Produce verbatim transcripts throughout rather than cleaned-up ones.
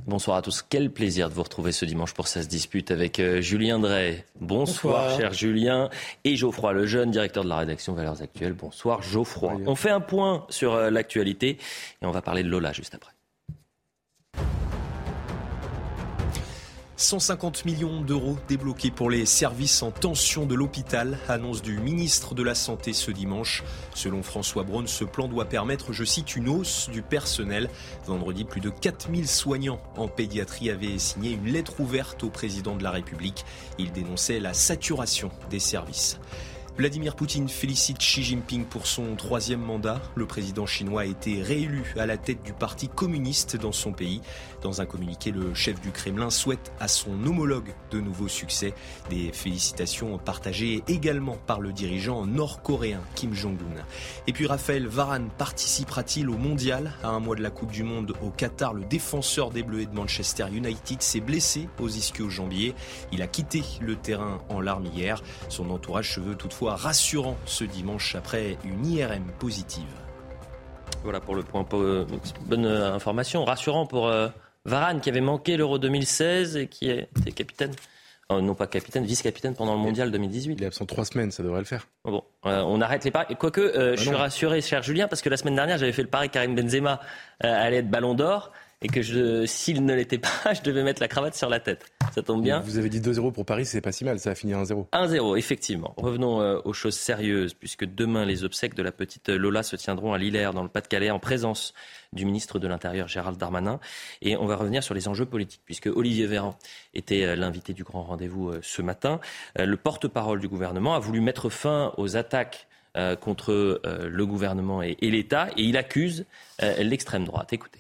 Bonsoir à tous. Quel plaisir de vous retrouver ce dimanche pour Ça se dispute avec euh, Julien Drey. Bonsoir, Bonsoir, cher Julien. Et Geoffroy Lejeune, directeur de la rédaction Valeurs Actuelles. Bonsoir, Geoffroy. Bonsoir. On fait un point sur euh, l'actualité et on va parler de Lola juste après. cent cinquante millions d'euros débloqués pour les services en tension de l'hôpital, annonce du ministre de la Santé ce dimanche. Selon François Braun, ce plan doit permettre, je cite, une hausse du personnel. Vendredi, plus de quatre mille soignants en pédiatrie avaient signé une lettre ouverte au président de la République. Ils dénonçaient la saturation des services. Vladimir Poutine félicite Xi Jinping pour son troisième mandat. Le président chinois a été réélu à la tête du parti communiste dans son pays. Dans un communiqué, le chef du Kremlin souhaite à son homologue de nouveaux succès. Des félicitations partagées également par le dirigeant nord-coréen Kim Jong-un. Et puis Raphaël Varane participera-t-il au mondial ? À un mois de la Coupe du Monde au Qatar, le défenseur des Bleus et de Manchester United s'est blessé aux ischio-jambiers. Il a quitté le terrain en larmes hier. Son entourage se veut toutefois rassurant ce dimanche après une I R M positive. Voilà pour le point. Bonne information. Rassurant pour euh, Varane qui avait manqué l'Euro deux mille seize et qui était capitaine. Euh, non pas capitaine, vice-capitaine pendant le Mondial deux mille dix-huit. Il est absent trois semaines, ça devrait le faire. Bon, euh, on arrête les paris. Quoique, euh, ah je suis rassuré, cher Julien, parce que la semaine dernière, j'avais fait le pari que Karim Benzema euh, allait être Ballon d'Or. Et que je, s'il ne l'était pas, je devais mettre la cravate sur la tête. Ça tombe bien. Vous avez dit deux zéro pour Paris, c'est pas si mal, ça a fini un zéro. un zéro, effectivement. Revenons euh, aux choses sérieuses, puisque demain, les obsèques de la petite Lola se tiendront à Lillers, dans le Pas-de-Calais, en présence du ministre de l'Intérieur, Gérald Darmanin. Et on va revenir sur les enjeux politiques, puisque Olivier Véran était euh, l'invité du grand rendez-vous euh, ce matin. Euh, le porte-parole du gouvernement a voulu mettre fin aux attaques euh, contre euh, le gouvernement et, et l'État, et il accuse euh, l'extrême droite. Écoutez.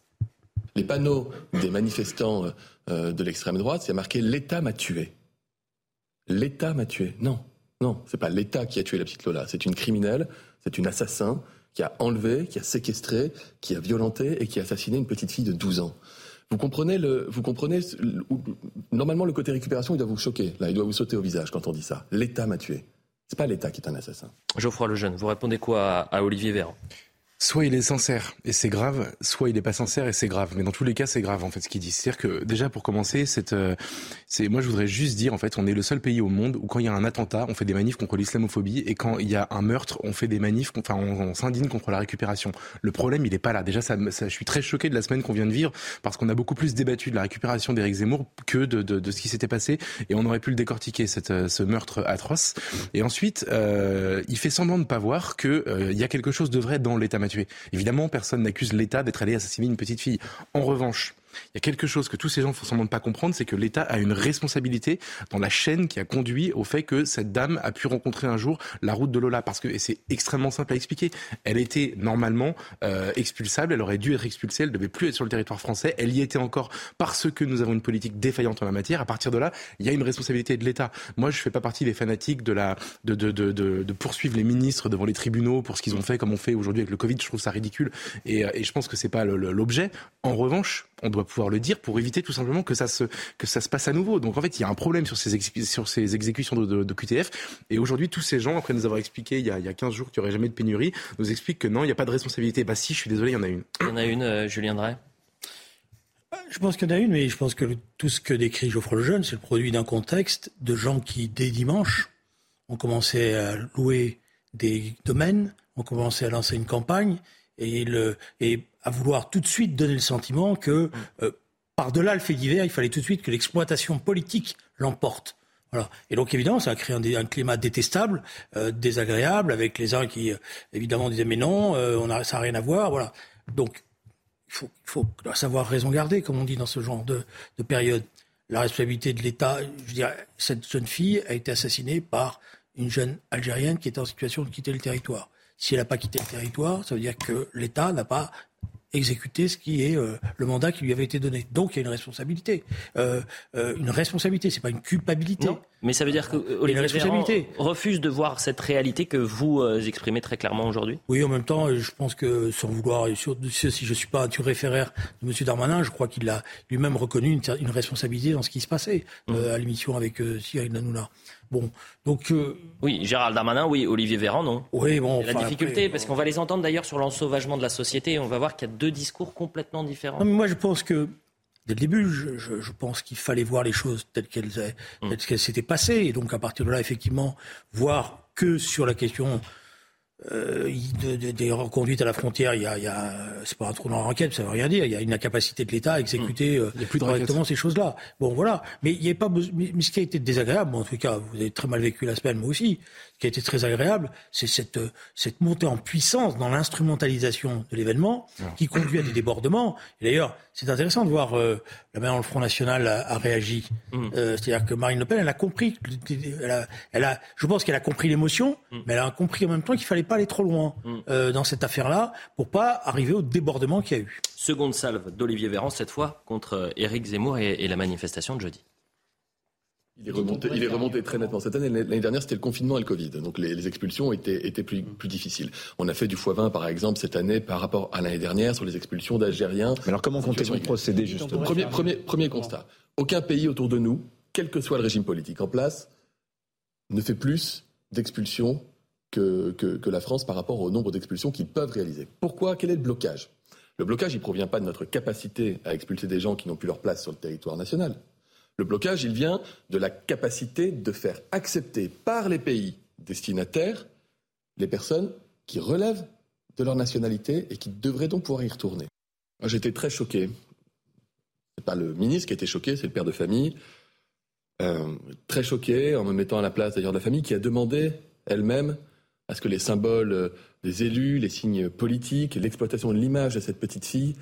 Les panneaux des manifestants euh, de l'extrême droite, c'est marqué « L'État m'a tué ». L'État m'a tué. Non, non, c'est pas l'État qui a tué la petite Lola. C'est une criminelle, c'est une assassin qui a enlevé, qui a séquestré, qui a violenté et qui a assassiné une petite fille de douze ans. Vous comprenez, le, vous comprenez le, normalement, le côté récupération, il doit vous choquer. Là, il doit vous sauter au visage quand on dit ça. L'État m'a tué. C'est pas l'État qui est un assassin. Geoffroy Lejeune, vous répondez quoi à, à Olivier Véran ? Soit il est sincère et c'est grave, soit il n'est pas sincère et c'est grave. Mais dans tous les cas, c'est grave en fait ce qu'il dit. C'est-à-dire que déjà pour commencer, c'est, euh, c'est, moi je voudrais juste dire en fait, on est le seul pays au monde où quand il y a un attentat, on fait des manifs contre l'islamophobie et quand il y a un meurtre, on fait des manifs, enfin on, on s'indigne contre la récupération. Le problème, il est pas là. Déjà, ça, ça, je suis très choqué de la semaine qu'on vient de vivre parce qu'on a beaucoup plus débattu de la récupération d'Éric Zemmour que de, de, de ce qui s'était passé et on aurait pu le décortiquer cette, ce meurtre atroce. Et ensuite, euh, il fait semblant de ne pas voir que euh, il y a quelque chose de vrai dans l'État m'a tué. Évidemment, personne n'accuse l'État d'être allé assassiner une petite fille. En revanche, il y a quelque chose que tous ces gens font semblant de pas comprendre, c'est que l'État a une responsabilité dans la chaîne qui a conduit au fait que cette dame a pu rencontrer un jour la route de Lola. Parce que, et c'est extrêmement simple à expliquer, elle était normalement euh, expulsable, elle aurait dû être expulsée, elle devait plus être sur le territoire français, elle y était encore parce que nous avons une politique défaillante en la matière. À partir de là, il y a une responsabilité de l'État. Moi, je fais pas partie des fanatiques de la de de de de, de poursuivre les ministres devant les tribunaux pour ce qu'ils ont fait, comme on fait aujourd'hui avec le Covid. Je trouve ça ridicule et, et je pense que c'est pas le, le, l'objet. En revanche, on doit pouvoir le dire pour éviter tout simplement que ça se que ça se passe à nouveau. Donc en fait, il y a un problème sur ces ex, sur ces exécutions de, de, de Q T F. Et aujourd'hui, tous ces gens, après nous avoir expliqué il y a, il y a quinze jours qu'il n'y aurait jamais de pénurie, nous expliquent que non, il n'y a pas de responsabilité. Bah si, je suis désolé, il y en a une. Il y en a une, euh, Julien Drey. Je pense qu'il y en a une, mais je pense que le, tout ce que décrit Geoffroy Lejeune, c'est le produit d'un contexte de gens qui, dès dimanche, ont commencé à louer des domaines, ont commencé à lancer une campagne et, le, et à vouloir tout de suite donner le sentiment que, euh, par-delà le fait divers, il fallait tout de suite que l'exploitation politique l'emporte. Voilà. Et donc, évidemment, ça a créé un, un climat détestable, euh, désagréable, avec les uns qui, euh, évidemment, disaient « mais non, euh, on a, ça n'a rien à voir ». Voilà. Donc, il faut, il faut savoir raison garder, comme on dit dans ce genre de, de période. La responsabilité de l'État, je dirais, cette jeune fille a été assassinée par une jeune Algérienne qui était en situation de quitter le territoire. Si elle n'a pas quitté le territoire, ça veut dire que l'État n'a pas exécuté ce qui est euh, le mandat qui lui avait été donné. Donc il y a une responsabilité. Euh, euh, une responsabilité, c'est pas une culpabilité. Non, mais ça veut dire que Olivier Véran refuse de voir cette réalité que vous euh, exprimez très clairement aujourd'hui. Oui, en même temps, je pense que sans vouloir, si je suis pas un référaire de M. Darmanin, je crois qu'il a lui-même reconnu une, une responsabilité dans ce qui se passait mmh. euh, à l'émission avec euh, Cyril Hanouna. Bon, donc euh... oui, Gérald Darmanin, oui, Olivier Véran, non. Oui, bon. C'est la enfin, difficulté, après, parce bon. qu'on va les entendre d'ailleurs sur l'ensauvagement de la société. Et on va voir qu'il y a deux discours complètement différents. Non, mais moi, je pense que dès le début. Je, je, je pense qu'il fallait voir les choses telles qu'elles, mmh. telles qu'elles s'étaient passées. Et donc, à partir de là, effectivement, voir que sur la question euh, de, de, des reconduites à la frontière, il y a, il y a, c'est pas un trou dans la raquette, ça veut rien dire. Il y a une incapacité de l'État à exécuter mmh. euh, correctement ces choses-là. Bon, voilà. Mais il n'y a pas besoin, mais ce qui a été désagréable, bon, en tout cas, vous avez très mal vécu la semaine, moi aussi. Ce qui a été très agréable, c'est cette, cette montée en puissance dans l'instrumentalisation de l'événement qui conduit à des débordements. Et d'ailleurs, c'est intéressant de voir euh, la manière dont le Front National a, a réagi. Mmh. Euh, c'est-à-dire que Marine Le Pen, elle a compris, elle a, elle a, je pense qu'elle a compris l'émotion, mmh. mais elle a compris en même temps qu'il fallait pas aller trop loin mmh. euh, dans cette affaire-là pour pas arriver au débordement qu'il y a eu. Seconde salve d'Olivier Véran, cette fois contre Éric Zemmour et, et la manifestation de jeudi. Il est remonté, il est remonté très nettement. Cette année, l'année dernière, c'était le confinement et le Covid. Donc les, les expulsions étaient, étaient plus, plus difficiles. On a fait du fois vingt, par exemple, cette année par rapport à l'année dernière sur les expulsions d'Algériens. Mais alors comment comptez-vous procéder justement ? Premier, premier, premier constat. Aucun pays autour de nous, quel que soit le régime politique en place, ne fait plus d'expulsions que, que, que la France par rapport au nombre d'expulsions qu'ils peuvent réaliser. Pourquoi ? Quel est le blocage ? Le blocage, il ne provient pas de notre capacité à expulser des gens qui n'ont plus leur place sur le territoire national. Le blocage, il vient de la capacité de faire accepter par les pays destinataires les personnes qui relèvent de leur nationalité et qui devraient donc pouvoir y retourner. Moi, j'étais très choqué. C'est pas le ministre qui a été choqué, c'est le père de famille. Euh, très choqué, en me mettant à la place d'ailleurs de la famille, qui a demandé elle-même à ce que les symboles des élus, les signes politiques, l'exploitation de l'image de cette petite fille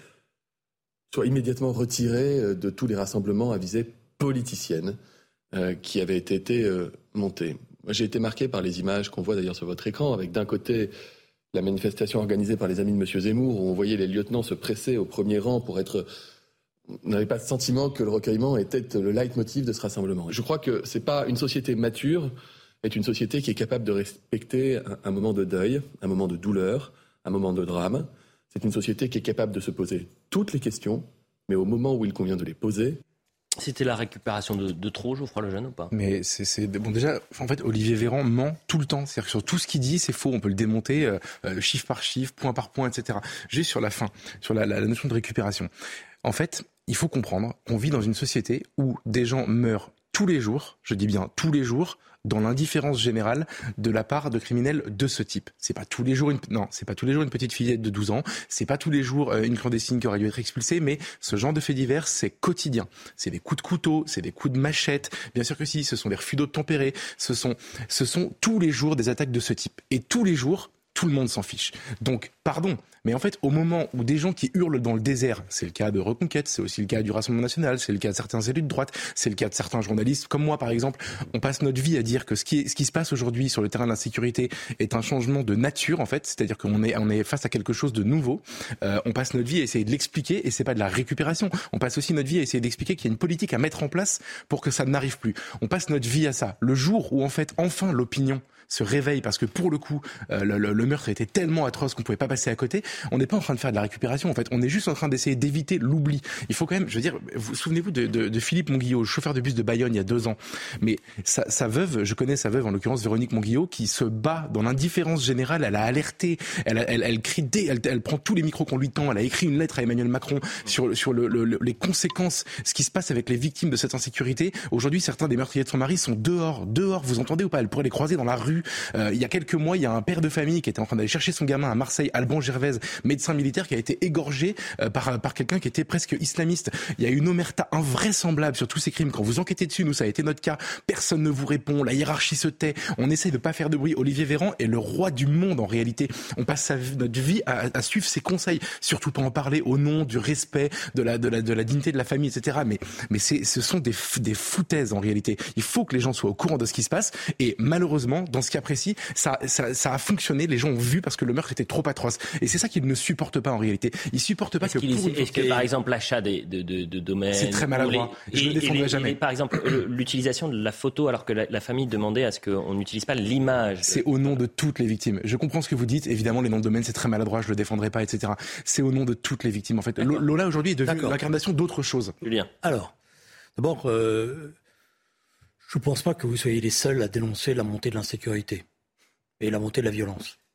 soient immédiatement retirés de tous les rassemblements à visée politicienne euh, qui avait été, été euh, montée. Moi, j'ai été marqué par les images qu'on voit d'ailleurs sur votre écran, avec d'un côté la manifestation organisée par les amis de M. Zemmour, où on voyait les lieutenants se presser au premier rang pour être... On n'avait pas le sentiment que le recueillement était le leitmotiv de ce rassemblement. Je crois que c'est pas une société mature, est une société qui est capable de respecter un, un moment de deuil, un moment de douleur, un moment de drame. C'est une société qui est capable de se poser toutes les questions, mais au moment où il convient de les poser. C'était la récupération de, de trop, Geoffroy Lejeune, ou pas ? Mais c'est, c'est bon déjà. En fait, Olivier Véran ment tout le temps. C'est-à-dire que sur tout ce qu'il dit, c'est faux. On peut le démonter, euh, euh, chiffre par chiffre, point par point, et cetera. Juste sur la fin, sur la, la, la notion de récupération. En fait, il faut comprendre qu'on vit dans une société où des gens meurent tous les jours. Je dis bien tous les jours. Dans l'indifférence générale de la part de criminels de ce type. C'est pas tous les jours une, non, c'est pas tous les jours une petite fillette de douze ans, c'est pas tous les jours une clandestine qui aurait dû être expulsée, mais ce genre de faits divers, c'est quotidien. C'est des coups de couteau, c'est des coups de machette, bien sûr que si, ce sont des refus d'eau tempérée, ce sont, ce sont tous les jours des attaques de ce type. Et tous les jours, tout le monde s'en fiche. Donc, pardon, mais en fait, au moment où des gens qui hurlent dans le désert, c'est le cas de Reconquête, c'est aussi le cas du Rassemblement National, c'est le cas de certains élus de droite, c'est le cas de certains journalistes, comme moi par exemple, on passe notre vie à dire que ce qui, est, ce qui se passe aujourd'hui sur le terrain de l'insécurité est un changement de nature en fait, c'est-à-dire qu'on est, on est face à quelque chose de nouveau. Euh, on passe notre vie à essayer de l'expliquer et c'est pas de la récupération. On passe aussi notre vie à essayer d'expliquer qu'il y a une politique à mettre en place pour que ça n'arrive plus. On passe notre vie à ça. Le jour où en fait enfin l'opinion se réveille parce que pour le coup euh, le, le, le meurtre était tellement atroce qu'on pouvait pas passer à côté. On n'est pas en train de faire de la récupération en fait. On est juste en train d'essayer d'éviter l'oubli. Il faut quand même, je veux dire, vous souvenez-vous de, de, de Philippe Monguillot, chauffeur de bus de Bayonne il y a deux ans. Mais sa, sa veuve, je connais sa veuve en l'occurrence Véronique Monguillot, qui se bat dans l'indifférence générale. Elle a alerté, elle, elle, elle, elle crie, dé, elle, elle prend tous les micros qu'on lui tend. Elle a écrit une lettre à Emmanuel Macron sur sur le, le, le, les conséquences, ce qui se passe avec les victimes de cette insécurité. Aujourd'hui, certains des meurtriers de son mari sont dehors, dehors. Vous entendez ou pas ? Elle pourrait les croiser dans la rue. Euh, il y a quelques mois, il y a un père de famille qui était en train d'aller chercher son gamin à Marseille, Alban Gervaise, médecin militaire, qui a été égorgé euh, par, par quelqu'un qui était presque islamiste. Il y a une omerta invraisemblable sur tous ces crimes. Quand vous enquêtez dessus, nous ça a été notre cas, personne ne vous répond, la hiérarchie se tait, on essaye de pas faire de bruit. Olivier Véran est le roi du monde en réalité. On passe sa, notre vie à, à suivre ses conseils, surtout pas en parler au nom du respect, de la, de la, de la dignité de la famille, et cetera. Mais, mais c'est, ce sont des, des foutaises en réalité. Il faut que les gens soient au courant de ce qui se passe et malheureusement, dans ce cas précis, ça, ça, ça a fonctionné, les gens ont vu parce que le meurtre était trop atroce. Et c'est ça qu'ils ne supportent pas en réalité. Ils supportent pas est-ce que pour une... Est-ce que par exemple l'achat des, de, de, de domaines... C'est très maladroit. Les, je ne le défendrai les, jamais. Les, par exemple, l'utilisation de la photo alors que la, la famille demandait à ce qu'on n'utilise pas l'image. C'est au nom de toutes les victimes. Je comprends ce que vous dites. Évidemment, les noms de domaine, c'est très maladroit, je le défendrai pas, et cetera. C'est au nom de toutes les victimes en fait. D'accord. Lola aujourd'hui est devenue l'incarnation d'autre chose. Julien. Alors, d'abord, euh, je ne pense pas que vous soyez les seuls à dénoncer la montée de l'insécurité et la montée de la violence.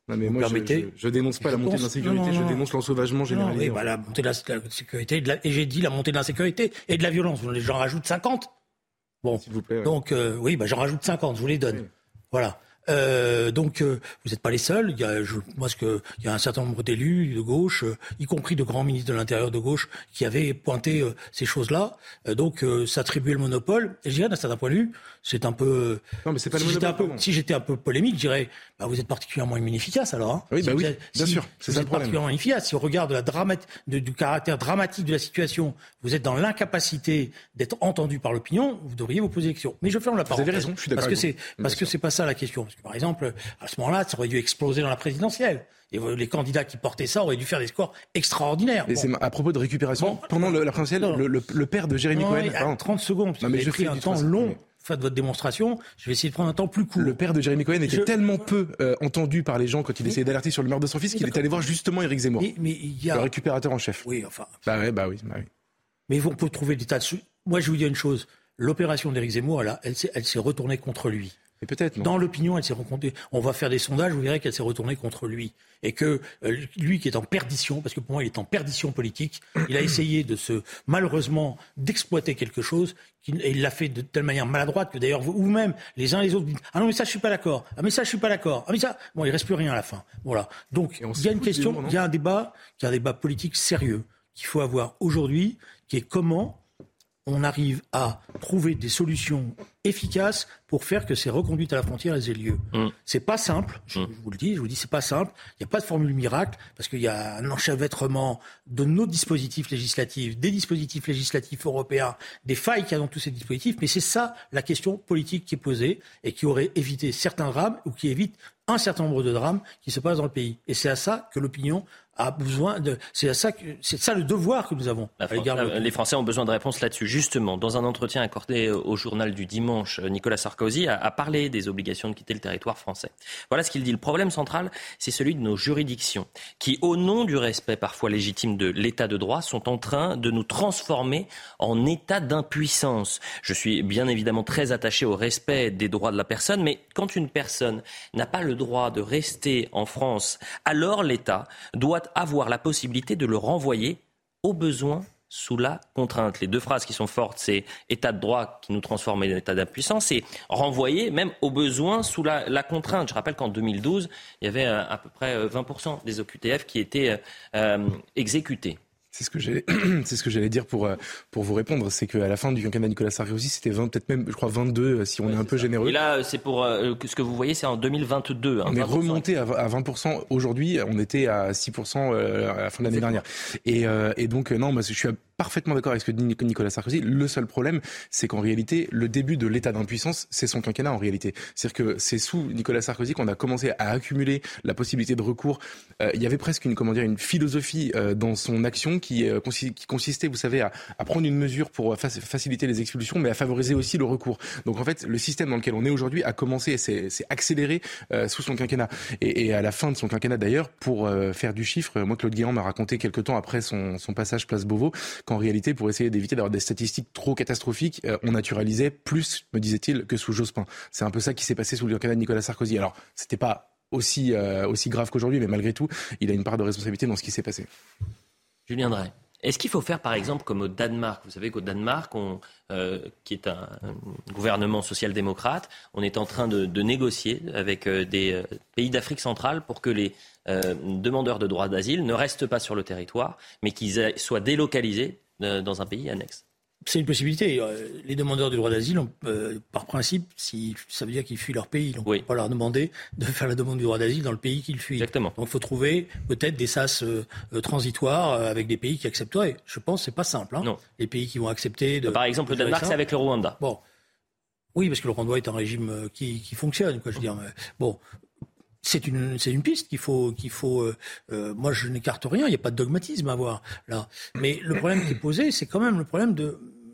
Non, mais moi, je, je, je dénonce pas je la montée pense, de l'insécurité, non, non, non. je dénonce l'ensauvagement généralisé. Non, oui, bah, la montée de l'insécurité, et, et j'ai dit la montée de l'insécurité et de la violence. J'en rajoute cinquante. Bon, s'il vous plaît. Ouais. Donc, euh, oui, bah, j'en rajoute cinquante, je vous les donne. Oui. Voilà. Euh, donc, euh, vous n'êtes pas les seuls. Il y a, je, moi, ce que, il y a un certain nombre d'élus de gauche, euh, y compris de grands ministres de l'Intérieur de gauche, qui avaient pointé euh, ces choses-là. Euh, donc, euh, s'attribuer le monopole. Et je dirais, d'un certain point de vue, c'est un peu. Non, mais c'est pas si le j'étais monopole. Un peu, si j'étais un peu polémique, je dirais, bah, vous êtes particulièrement inefficace alors. Hein. Oui, si bah oui, êtes, bien si, sûr. C'est vous ça êtes le problème. particulièrement inefficace. Si on regarde la dramatique, de, du caractère dramatique de la situation, vous êtes dans l'incapacité d'être entendu par l'opinion. Vous devriez vous poser des questions. Mais je ferme la parole. Vous avez raison. Je suis d'accord. Parce que c'est, parce que c'est pas ça la question. Parce que par exemple, à ce moment-là, ça aurait dû exploser dans la présidentielle. Et les candidats qui portaient ça auraient dû faire des scores extraordinaires. Et bon. C'est à propos de récupération. Bon, pendant le, la présidentielle, le, le, le père de Jérémy non, Cohen. À trente secondes. Parce non, mais que je pris un temps long. Mais... Faites votre démonstration. Je vais essayer de prendre un temps plus court. Le père de Jérémy Cohen était je... tellement peu euh, entendu par les gens quand il mais... essayait d'alerter sur le meurtre de son fils qu'il est allé voir justement Éric Zemmour, mais, mais il y a... le récupérateur en chef. Oui, enfin. Bah ouais, bah oui, bah oui. Mais on peut trouver des tas de. Moi, je vous dis une chose. L'opération d'Éric Zemmour, elle, elle, elle s'est retournée contre lui. Et peut-être, non. Dans l'opinion, elle s'est rencontrée. On va faire des sondages, vous verrez qu'elle s'est retournée contre lui. Et que euh, lui qui est en perdition, parce que pour moi il est en perdition politique, il a essayé de se, malheureusement, d'exploiter quelque chose, et il l'a fait de telle manière maladroite que d'ailleurs vous-même, les uns les autres, dites, ah non mais ça je suis pas d'accord, ah mais ça je suis pas d'accord, ah mais ça, bon il reste plus rien à la fin. Voilà. Donc il y a une question, il y a un débat, il y a un débat politique sérieux qu'il faut avoir aujourd'hui, qui est comment on arrive à trouver des solutions efficaces pour faire que ces reconduites à la frontière aient lieu. Mmh. C'est pas simple, je, mmh. je vous le dis, je vous dis, c'est pas simple. Il n'y a pas de formule miracle parce qu'il y a un enchevêtrement de nos dispositifs législatifs, des dispositifs législatifs européens, des failles qu'il y a dans tous ces dispositifs. Mais c'est ça la question politique qui est posée et qui aurait évité certains drames ou qui évite un certain nombre de drames qui se passent dans le pays. Et c'est à ça que l'opinion a besoin de. C'est à ça que c'est ça le devoir que nous avons. La France, la, les Français ont besoin de réponses là-dessus. Justement, dans un entretien accordé au journal du dimanche, Nicolas Sarkozy a, a parlé des obligations de quitter le territoire français. Voilà ce qu'il dit. Le problème central, c'est celui de nos juridictions, qui, au nom du respect parfois légitime de l'état de droit, sont en train de nous transformer en état d'impuissance. Je suis bien évidemment très attaché au respect des droits de la personne, mais quand une personne n'a pas le droit de rester en France, alors l'État doit avoir la possibilité de le renvoyer au besoin sous la contrainte. Les deux phrases qui sont fortes, c'est état de droit qui nous transforme en état d'impuissance et renvoyer même au besoin sous la, la contrainte. Je rappelle qu'en deux mille douze, il y avait à, à peu près vingt pour cent des O Q T F qui étaient euh, exécutés. C'est ce que j'allais, c'est ce que j'allais dire pour pour vous répondre, c'est qu'à la fin du quinquennat Nicolas Sarkozy, c'était vingt, peut-être même, je crois vingt-deux, si on ouais, est un peu ça. généreux. Et là, c'est pour euh, ce que vous voyez, c'est en deux mille vingt-deux. Hein, on est remonté à vingt pour cent aujourd'hui. On était à six pour cent à la fin de l'année dernière. Et, euh, et donc non, moi je suis parfaitement d'accord avec ce que dit Nicolas Sarkozy. Le seul problème, c'est qu'en réalité, le début de l'état d'impuissance, c'est son quinquennat en réalité. C'est-à-dire que c'est sous Nicolas Sarkozy qu'on a commencé à accumuler la possibilité de recours. Euh, il y avait presque une, comment dire, une philosophie euh, dans son action qui, euh, qui consistait, vous savez, à, à prendre une mesure pour fa- faciliter les expulsions, mais à favoriser aussi le recours. Donc en fait, le système dans lequel on est aujourd'hui a commencé et s'est, s'est accéléré euh, sous son quinquennat. Et, et à la fin de son quinquennat d'ailleurs, pour euh, faire du chiffre, moi Claude Guéant m'a raconté quelques temps après son, son passage place Beauvau, qu'en réalité, pour essayer d'éviter d'avoir des statistiques trop catastrophiques, euh, on naturalisait plus, me disait-il, que sous Jospin. C'est un peu ça qui s'est passé sous le quinquennat de Nicolas Sarkozy. Alors, c'était pas aussi, euh, aussi grave qu'aujourd'hui, mais malgré tout, il a une part de responsabilité dans ce qui s'est passé. Julien Drey. Est-ce qu'il faut faire, par exemple, comme au Danemark ? Vous savez qu'au Danemark, on, euh, qui est un, un gouvernement social-démocrate, on est en train de, de négocier avec euh, des euh, pays d'Afrique centrale pour que les euh, demandeurs de droit d'asile ne restent pas sur le territoire, mais qu'ils aient, soient délocalisés euh, dans un pays annexe. C'est une possibilité. Les demandeurs du droit d'asile, ont, euh, par principe, si, ça veut dire qu'ils fuient leur pays. Donc oui. On ne peut pas leur demander de faire la demande du droit d'asile dans le pays qu'ils fuient. Exactement. Donc il faut trouver peut-être des sas euh, transitoires euh, avec des pays qui accepteraient. Je pense que ce n'est pas simple. Hein. Non. Les pays qui vont accepter... De, par exemple, le Danemark, c'est avec le Rwanda. Bon. Oui, parce que le Rwanda est un régime qui, qui fonctionne. Quoi, je veux dire. Mais, bon. C'est une, c'est une piste qu'il faut, qu'il faut. Euh, euh, moi, je n'écarte rien. Il n'y a pas de dogmatisme à avoir là. Mais le problème qui est posé, c'est quand même le problème de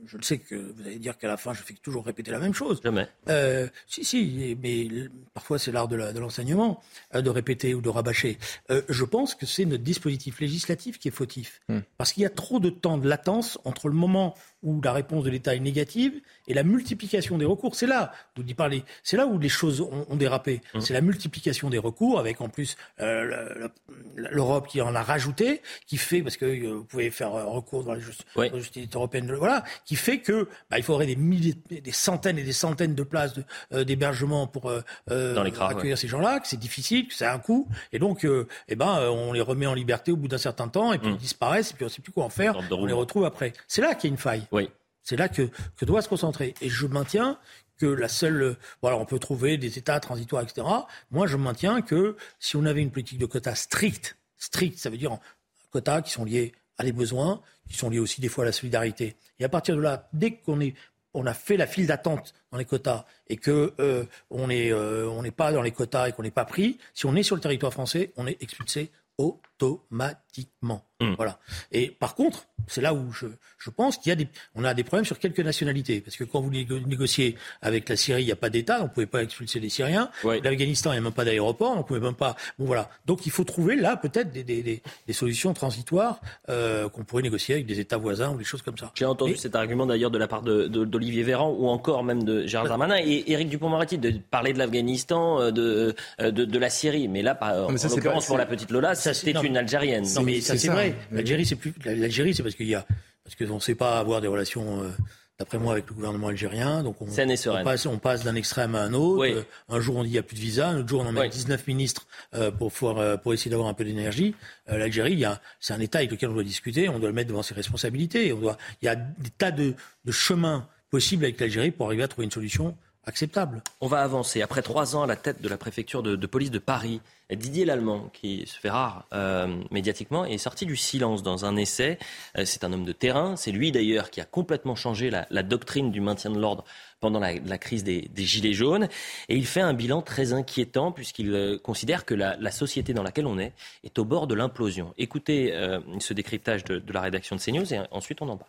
je le sais que vous allez dire qu'à la fin, je fais toujours répéter la même chose. Jamais. Euh, si, si, mais parfois c'est l'art de, la, de l'enseignement, euh, de répéter ou de rabâcher. Euh, je pense que c'est notre dispositif législatif qui est fautif. Mmh. Parce qu'il y a trop de temps de latence entre le moment où la réponse de l'État est négative et la multiplication des recours. C'est là, vous y parlez, c'est là où les choses ont, ont dérapé. Mmh. C'est la multiplication des recours, avec en plus euh, l'Europe qui en a rajouté, qui fait, parce que euh, vous pouvez faire recours dans la justice, oui. justice européenne, voilà, qui fait que bah, il faudrait des milliers, des centaines et des centaines de places de, euh, d'hébergement pour euh, dans les cras, accueillir ouais. ces gens-là, que c'est difficile, que c'est un coût, et donc euh, eh ben on les remet en liberté au bout d'un certain temps, et puis mmh. ils disparaissent, et puis on ne sait plus quoi en faire, on les retrouve après. C'est là qu'il y a une faille. Oui. C'est là que, que doit se concentrer. Et je maintiens que la seule... Voilà, on peut trouver des États transitoires, et cetera. Moi, je maintiens que si on avait une politique de quotas stricte, stricte, ça veut dire quotas qui sont liés à des besoins, qui sont liés aussi des fois à la solidarité. Et à partir de là, dès qu'on est, on a fait la file d'attente dans les quotas et que euh, on est, euh, on n'est pas dans les quotas et qu'on n'est pas pris, si on est sur le territoire français, on est expulsé automatiquement. Mmh. Voilà. Et par contre, c'est là où je, je pense qu'il y a des, on a des problèmes sur quelques nationalités. Parce que quand vous négociez avec la Syrie, il n'y a pas d'État, on ne pouvait pas expulser les Syriens. Ouais. L'Afghanistan, il n'y a même pas d'aéroport, on ne pouvait même pas. Bon, voilà. Donc il faut trouver là peut-être des, des, des, des solutions transitoires euh, qu'on pourrait négocier avec des États voisins ou des choses comme ça. J'ai entendu Et... cet argument d'ailleurs de la part de, de, d'Olivier Véran ou encore même de Gérald Darmanin et Éric Dupond-Moretti de parler de l'Afghanistan, de, de, de la Syrie. Mais là, par, non, mais ça, en l'occurrence, pas, pour la petite Lola, ça, c'était non, une Algérienne. Non, mais ça, c'est, c'est ça. vrai. L'Algérie, c'est plus. L'Algérie, c'est parce qu'il y a. Parce qu'on ne sait pas avoir des relations, euh, d'après moi, avec le gouvernement algérien. Donc on, on, passe, on passe d'un extrême à un autre. Oui. Euh, un jour, on dit qu'il n'y a plus de visa. Un autre jour, on en met oui. dix-neuf ministres euh, pour, pouvoir, euh, pour essayer d'avoir un peu d'énergie. Euh, L'Algérie, il y a, c'est un État avec lequel on doit discuter. On doit le mettre devant ses responsabilités. On doit, il y a des tas de, de chemins possibles avec l'Algérie pour arriver à trouver une solution acceptable. On va avancer. Après trois ans à la tête de la préfecture de, de police de Paris, Didier Lallemand, qui se fait rare euh, médiatiquement, est sorti du silence dans un essai. Euh, c'est un homme de terrain. C'est lui d'ailleurs qui a complètement changé la, la doctrine du maintien de l'ordre pendant la, la crise des, des Gilets jaunes. Et il fait un bilan très inquiétant puisqu'il euh, considère que la, la société dans laquelle on est est au bord de l'implosion. Écoutez euh, ce décryptage de, de la rédaction de CNews et ensuite on en parle.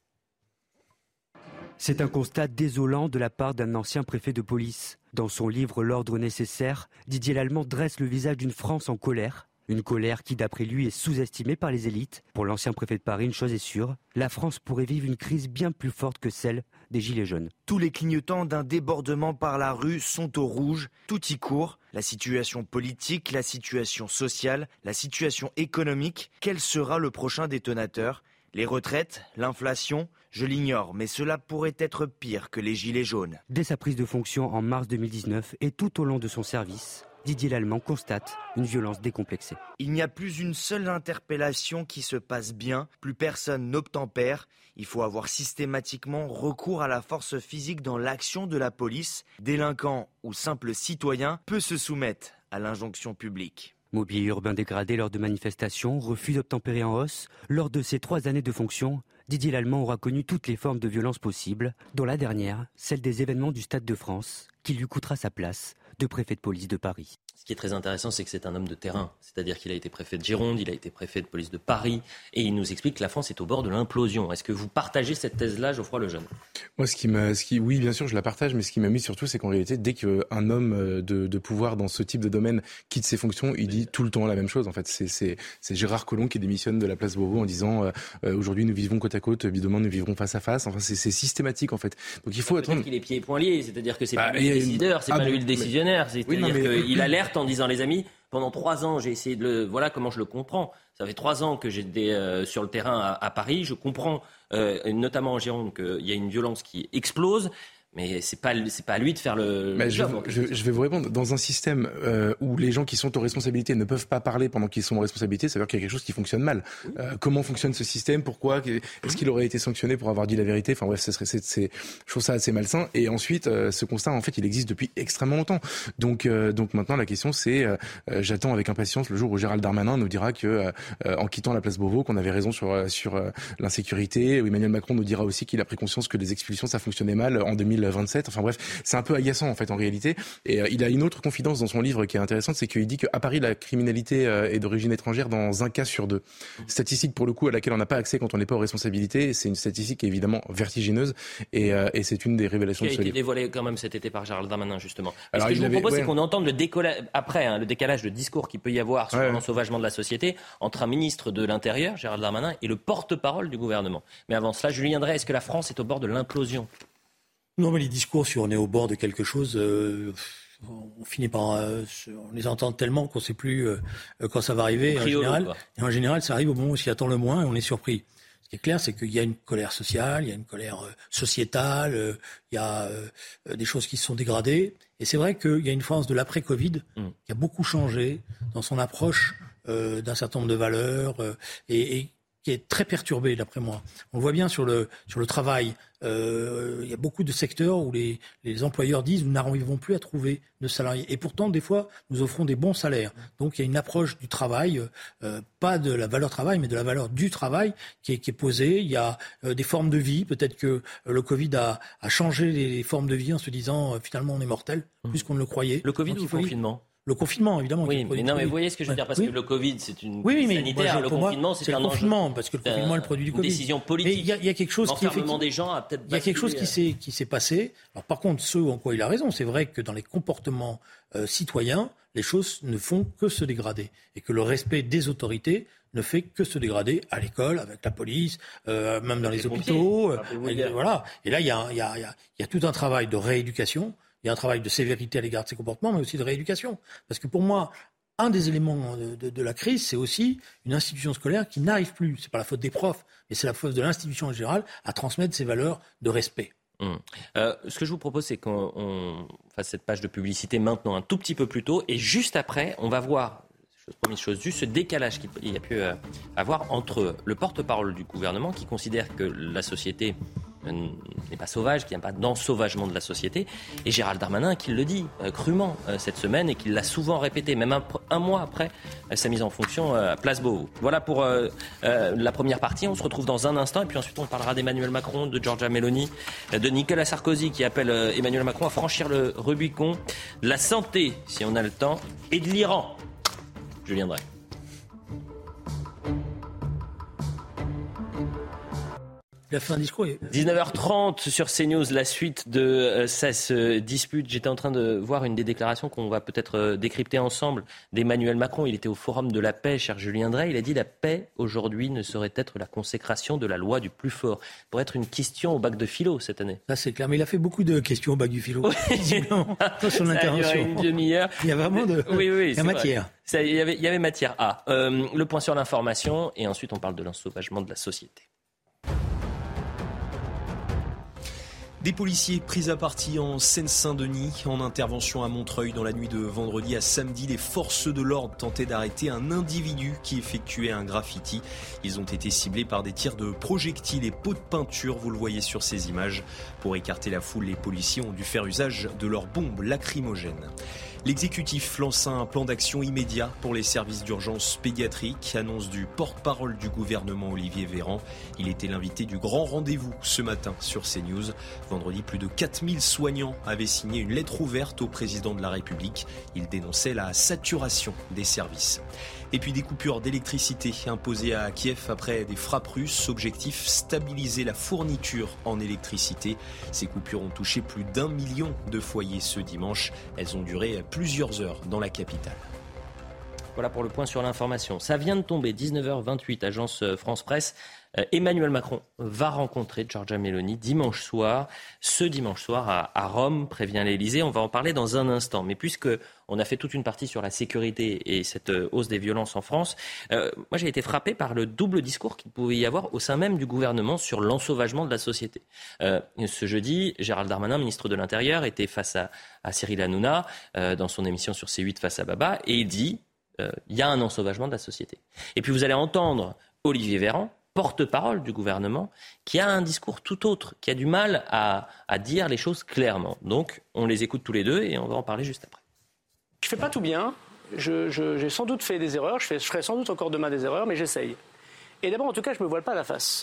C'est un constat désolant de la part d'un ancien préfet de police. Dans son livre « L'ordre nécessaire », Didier Lallemand dresse le visage d'une France en colère. Une colère qui, d'après lui, est sous-estimée par les élites. Pour l'ancien préfet de Paris, une chose est sûre, la France pourrait vivre une crise bien plus forte que celle des Gilets jaunes. Tous les clignotants d'un débordement par la rue sont au rouge, tout y court. La situation politique, la situation sociale, la situation économique. Quel sera le prochain détonateur ? Les retraites, l'inflation, je l'ignore, mais cela pourrait être pire que les Gilets jaunes. Dès sa prise de fonction en mars deux mille dix-neuf et tout au long de son service, Didier Lallemand constate une violence décomplexée. Il n'y a plus une seule interpellation qui se passe bien, plus personne n'obtempère. Il faut avoir systématiquement recours à la force physique dans l'action de la police. Délinquant ou simple citoyen peut se soumettre à l'injonction publique. Mobilier urbain dégradé lors de manifestations, refus d'obtempérer en hausse. Lors de ses trois années de fonction, Didier Lallemand aura connu toutes les formes de violence possibles, dont la dernière, celle des événements du Stade de France, qui lui coûtera sa place de préfet de police de Paris. Ce qui est très intéressant, c'est que c'est un homme de terrain. C'est-à-dire qu'il a été préfet de Gironde, il a été préfet de police de Paris, et il nous explique que la France est au bord de l'implosion. Est-ce que vous partagez cette thèse-là, Geoffroy Lejeune ? Moi, ce qui m'a, ce qui, oui, bien sûr, je la partage, mais ce qui m'a mis surtout, c'est qu'en réalité, dès qu'un homme de, de pouvoir dans ce type de domaine quitte ses fonctions, il dit tout le temps la même chose. En fait, c'est, c'est, c'est Gérard Collomb qui démissionne de la place Beauvau en disant euh, aujourd'hui nous vivons côte à côte, demain nous vivrons face à face. Enfin, c'est, c'est systématique en fait. Donc il faut peut-être attendre. qu'il est pieds et poings liés, c'est-à-dire que c'est bah, pas lui le décideur, c'est ah pas bon, lui le décisionnaire. Mais... C'est-à-dire oui, mais... qu'il alerte en disant les amis. Pendant trois ans, j'ai essayé de le... Voilà comment je le comprends. Ça fait trois ans que j'étais euh, sur le terrain à, à Paris. Je comprends, euh, notamment en Gironde, qu'il y a une violence qui explose. Mais c'est pas c'est pas à lui de faire le. Mais le je, job, je, je vais vous répondre. Dans un système euh, où les gens qui sont aux responsabilités ne peuvent pas parler pendant qu'ils sont aux responsabilités, ça veut dire qu'il y a quelque chose qui fonctionne mal. Oui. Euh, comment fonctionne ce système ? Pourquoi ? Est-ce qu'il aurait été sanctionné pour avoir dit la vérité ? Enfin bref, ça serait, c'est, c'est, je trouve ça assez malsain. Et ensuite, euh, ce constat, en fait, il existe depuis extrêmement longtemps. Donc, euh, donc maintenant, la question, c'est, euh, j'attends avec impatience le jour où Gérald Darmanin nous dira que, euh, en quittant la place Beauvau, qu'on avait raison sur sur euh, l'insécurité. Où Emmanuel Macron nous dira aussi qu'il a pris conscience que les expulsions, ça fonctionnait mal en deux mille la vingt-sept. Enfin bref, c'est un peu agaçant en fait en réalité. Et euh, il a une autre confidence dans son livre qui est intéressante, c'est qu'il dit qu'à Paris, la criminalité euh, est d'origine étrangère dans un cas sur deux. Statistique pour le coup à laquelle on n'a pas accès quand on n'est pas aux responsabilités. C'est une statistique qui est évidemment vertigineuse et, euh, et c'est une des révélations de ce livre. Qui a été dévoilée quand même cet été par Gérald Darmanin justement. Et Alors, ce que je vous avait, propose, ouais. c'est qu'on entende le décollage, après hein, le décalage de discours qu'il peut y avoir sur ouais. l'ensauvagement de la société entre un ministre de l'Intérieur, Gérald Darmanin, et le porte-parole du gouvernement. Mais avant cela, Julien Drey, est-ce que la France est au bord de l'implosion ? Non, mais les discours, si on est au bord de quelque chose, euh, on finit par, euh, on les entend tellement qu'on ne sait plus euh, quand ça va arriver. En général, et en général, ça arrive au moment où on s'y attend le moins et on est surpris. Ce qui est clair, c'est qu'il y a une colère sociale, il y a une colère euh, sociétale, euh, il y a euh, des choses qui se sont dégradées. Et c'est vrai qu'il y a une France de l'après-Covid mmh. qui a beaucoup changé dans son approche euh, d'un certain nombre de valeurs euh, et, et qui est très perturbée, d'après moi. On le voit bien sur le, sur le travail. Euh, il y a beaucoup de secteurs où les, les employeurs disent « nous n'arrivons plus à trouver de salariés ». Et pourtant, des fois, nous offrons des bons salaires. Donc, il y a une approche du travail, euh, pas de la valeur travail, mais de la valeur du travail qui est, qui est posée. Il y a euh, des formes de vie. Peut-être que euh, le Covid a, a changé les formes de vie en se disant euh, « finalement, on est mortel mmh. », plus qu'on ne le croyait. Le Covid Donc, ou le confinement ? Le confinement, évidemment. Oui, mais non, mais vous voyez ce que je veux dire, parce oui. que le Covid, c'est une oui, oui, mais sanitaire. moi, le confinement, moi, c'est, c'est un le confinement, enjeu, parce que le confinement est le produit du Covid. Une décision politique. Mais il y, y a quelque chose qui, L'enfermement des gens a peut-être. Il y a quelque chose qui s'est qui s'est passé. Alors, par contre, ce en quoi il a raison, c'est vrai que dans les comportements euh, citoyens, les choses ne font que se dégrader, et que le respect des autorités ne fait que se dégrader à l'école, avec la police, euh, même dans les, les hôpitaux. Euh, et, voilà. Et là, il y a, il y a, il y a, il y a tout un travail de rééducation. Il y a un travail de sévérité à l'égard de ces comportements, mais aussi de rééducation. Parce que pour moi, un des éléments de, de, de la crise, c'est aussi une institution scolaire qui n'arrive plus, c'est pas la faute des profs, mais c'est la faute de l'institution en général, à transmettre ces valeurs de respect. Mmh. Euh, ce que je vous propose, c'est qu'on on fasse cette page de publicité maintenant un tout petit peu plus tôt, et juste après, on va voir, chose première chose, juste ce décalage qu'il y a pu euh, avoir entre le porte-parole du gouvernement, qui considère que la société n'est pas sauvage, qu'il n'y a pas d'ensauvagement de la société, et Gérald Darmanin qui le dit euh, crûment euh, cette semaine et qui l'a souvent répété, même un, un mois après euh, sa mise en fonction euh, à Place Beauvau. Voilà pour euh, euh, la première partie. On se retrouve dans un instant et puis ensuite on parlera d'Emmanuel Macron, de Giorgia Meloni, euh, de Nicolas Sarkozy qui appelle euh, Emmanuel Macron à franchir le Rubicon, de la santé si on a le temps, et de l'Iran. Je viendrai. Il a fait un discours. dix-neuf heures trente sur CNews, la suite de euh, ça se dispute. J'étais en train de voir une des déclarations qu'on va peut-être euh, décrypter ensemble d'Emmanuel Macron. Il était au Forum de la paix, cher Julien Drey. Il a dit la paix aujourd'hui ne saurait être la consécration de la loi du plus fort. Pour être une question au bac de philo cette année. Ça c'est clair, mais il a fait beaucoup de questions au bac du philo. Pas son intervention. Une demi-heure. Il y a vraiment de. Oui, oui, il y a matière. Ça, il, y avait, il y avait matière. Ah, euh, le point sur l'information et ensuite on parle de l'ensauvagement de la société. Des policiers pris à partie en Seine-Saint-Denis, en intervention à Montreuil dans la nuit de vendredi à samedi. Les forces de l'ordre tentaient d'arrêter un individu qui effectuait un graffiti. Ils ont été ciblés par des tirs de projectiles et pots de peinture, vous le voyez sur ces images. Pour écarter la foule, les policiers ont dû faire usage de leurs bombes lacrymogènes. L'exécutif lance un plan d'action immédiat pour les services d'urgence pédiatrique, annonce du porte-parole du gouvernement Olivier Véran. Il était l'invité du grand rendez-vous ce matin sur CNews. Vendredi, plus de quatre mille soignants avaient signé une lettre ouverte au président de la République. Ils dénonçaient la saturation des services. Et puis des coupures d'électricité imposées à Kiev après des frappes russes. Objectif, stabiliser la fourniture en électricité. Ces coupures ont touché plus d'un million de foyers ce dimanche. Elles ont duré plusieurs heures dans la capitale. Voilà pour le point sur l'information. Ça vient de tomber, dix-neuf heures vingt-huit, agence France Presse. Euh, Emmanuel Macron va rencontrer Giorgia Meloni dimanche soir. Ce dimanche soir à, à Rome, prévient l'Élysée. On va en parler dans un instant. Mais puisque on a fait toute une partie sur la sécurité et cette euh, hausse des violences en France, euh, moi j'ai été frappé par le double discours qu'il pouvait y avoir au sein même du gouvernement sur l'ensauvagement de la société. Euh, ce jeudi, Gérald Darmanin, ministre de l'Intérieur, était face à, à Cyril Hanouna euh, dans son émission sur C huit face à Baba et il dit il euh, y a un ensauvagement de la société. Et puis vous allez entendre Olivier Véran, porte-parole du gouvernement, qui a un discours tout autre, qui a du mal à, à dire les choses clairement. Donc on les écoute tous les deux et on va en parler juste après. Je fais pas tout bien, je, je, j'ai sans doute fait des erreurs, je, fais, je ferai sans doute encore demain des erreurs, mais j'essaye. Et d'abord, en tout cas, je me voile pas la face.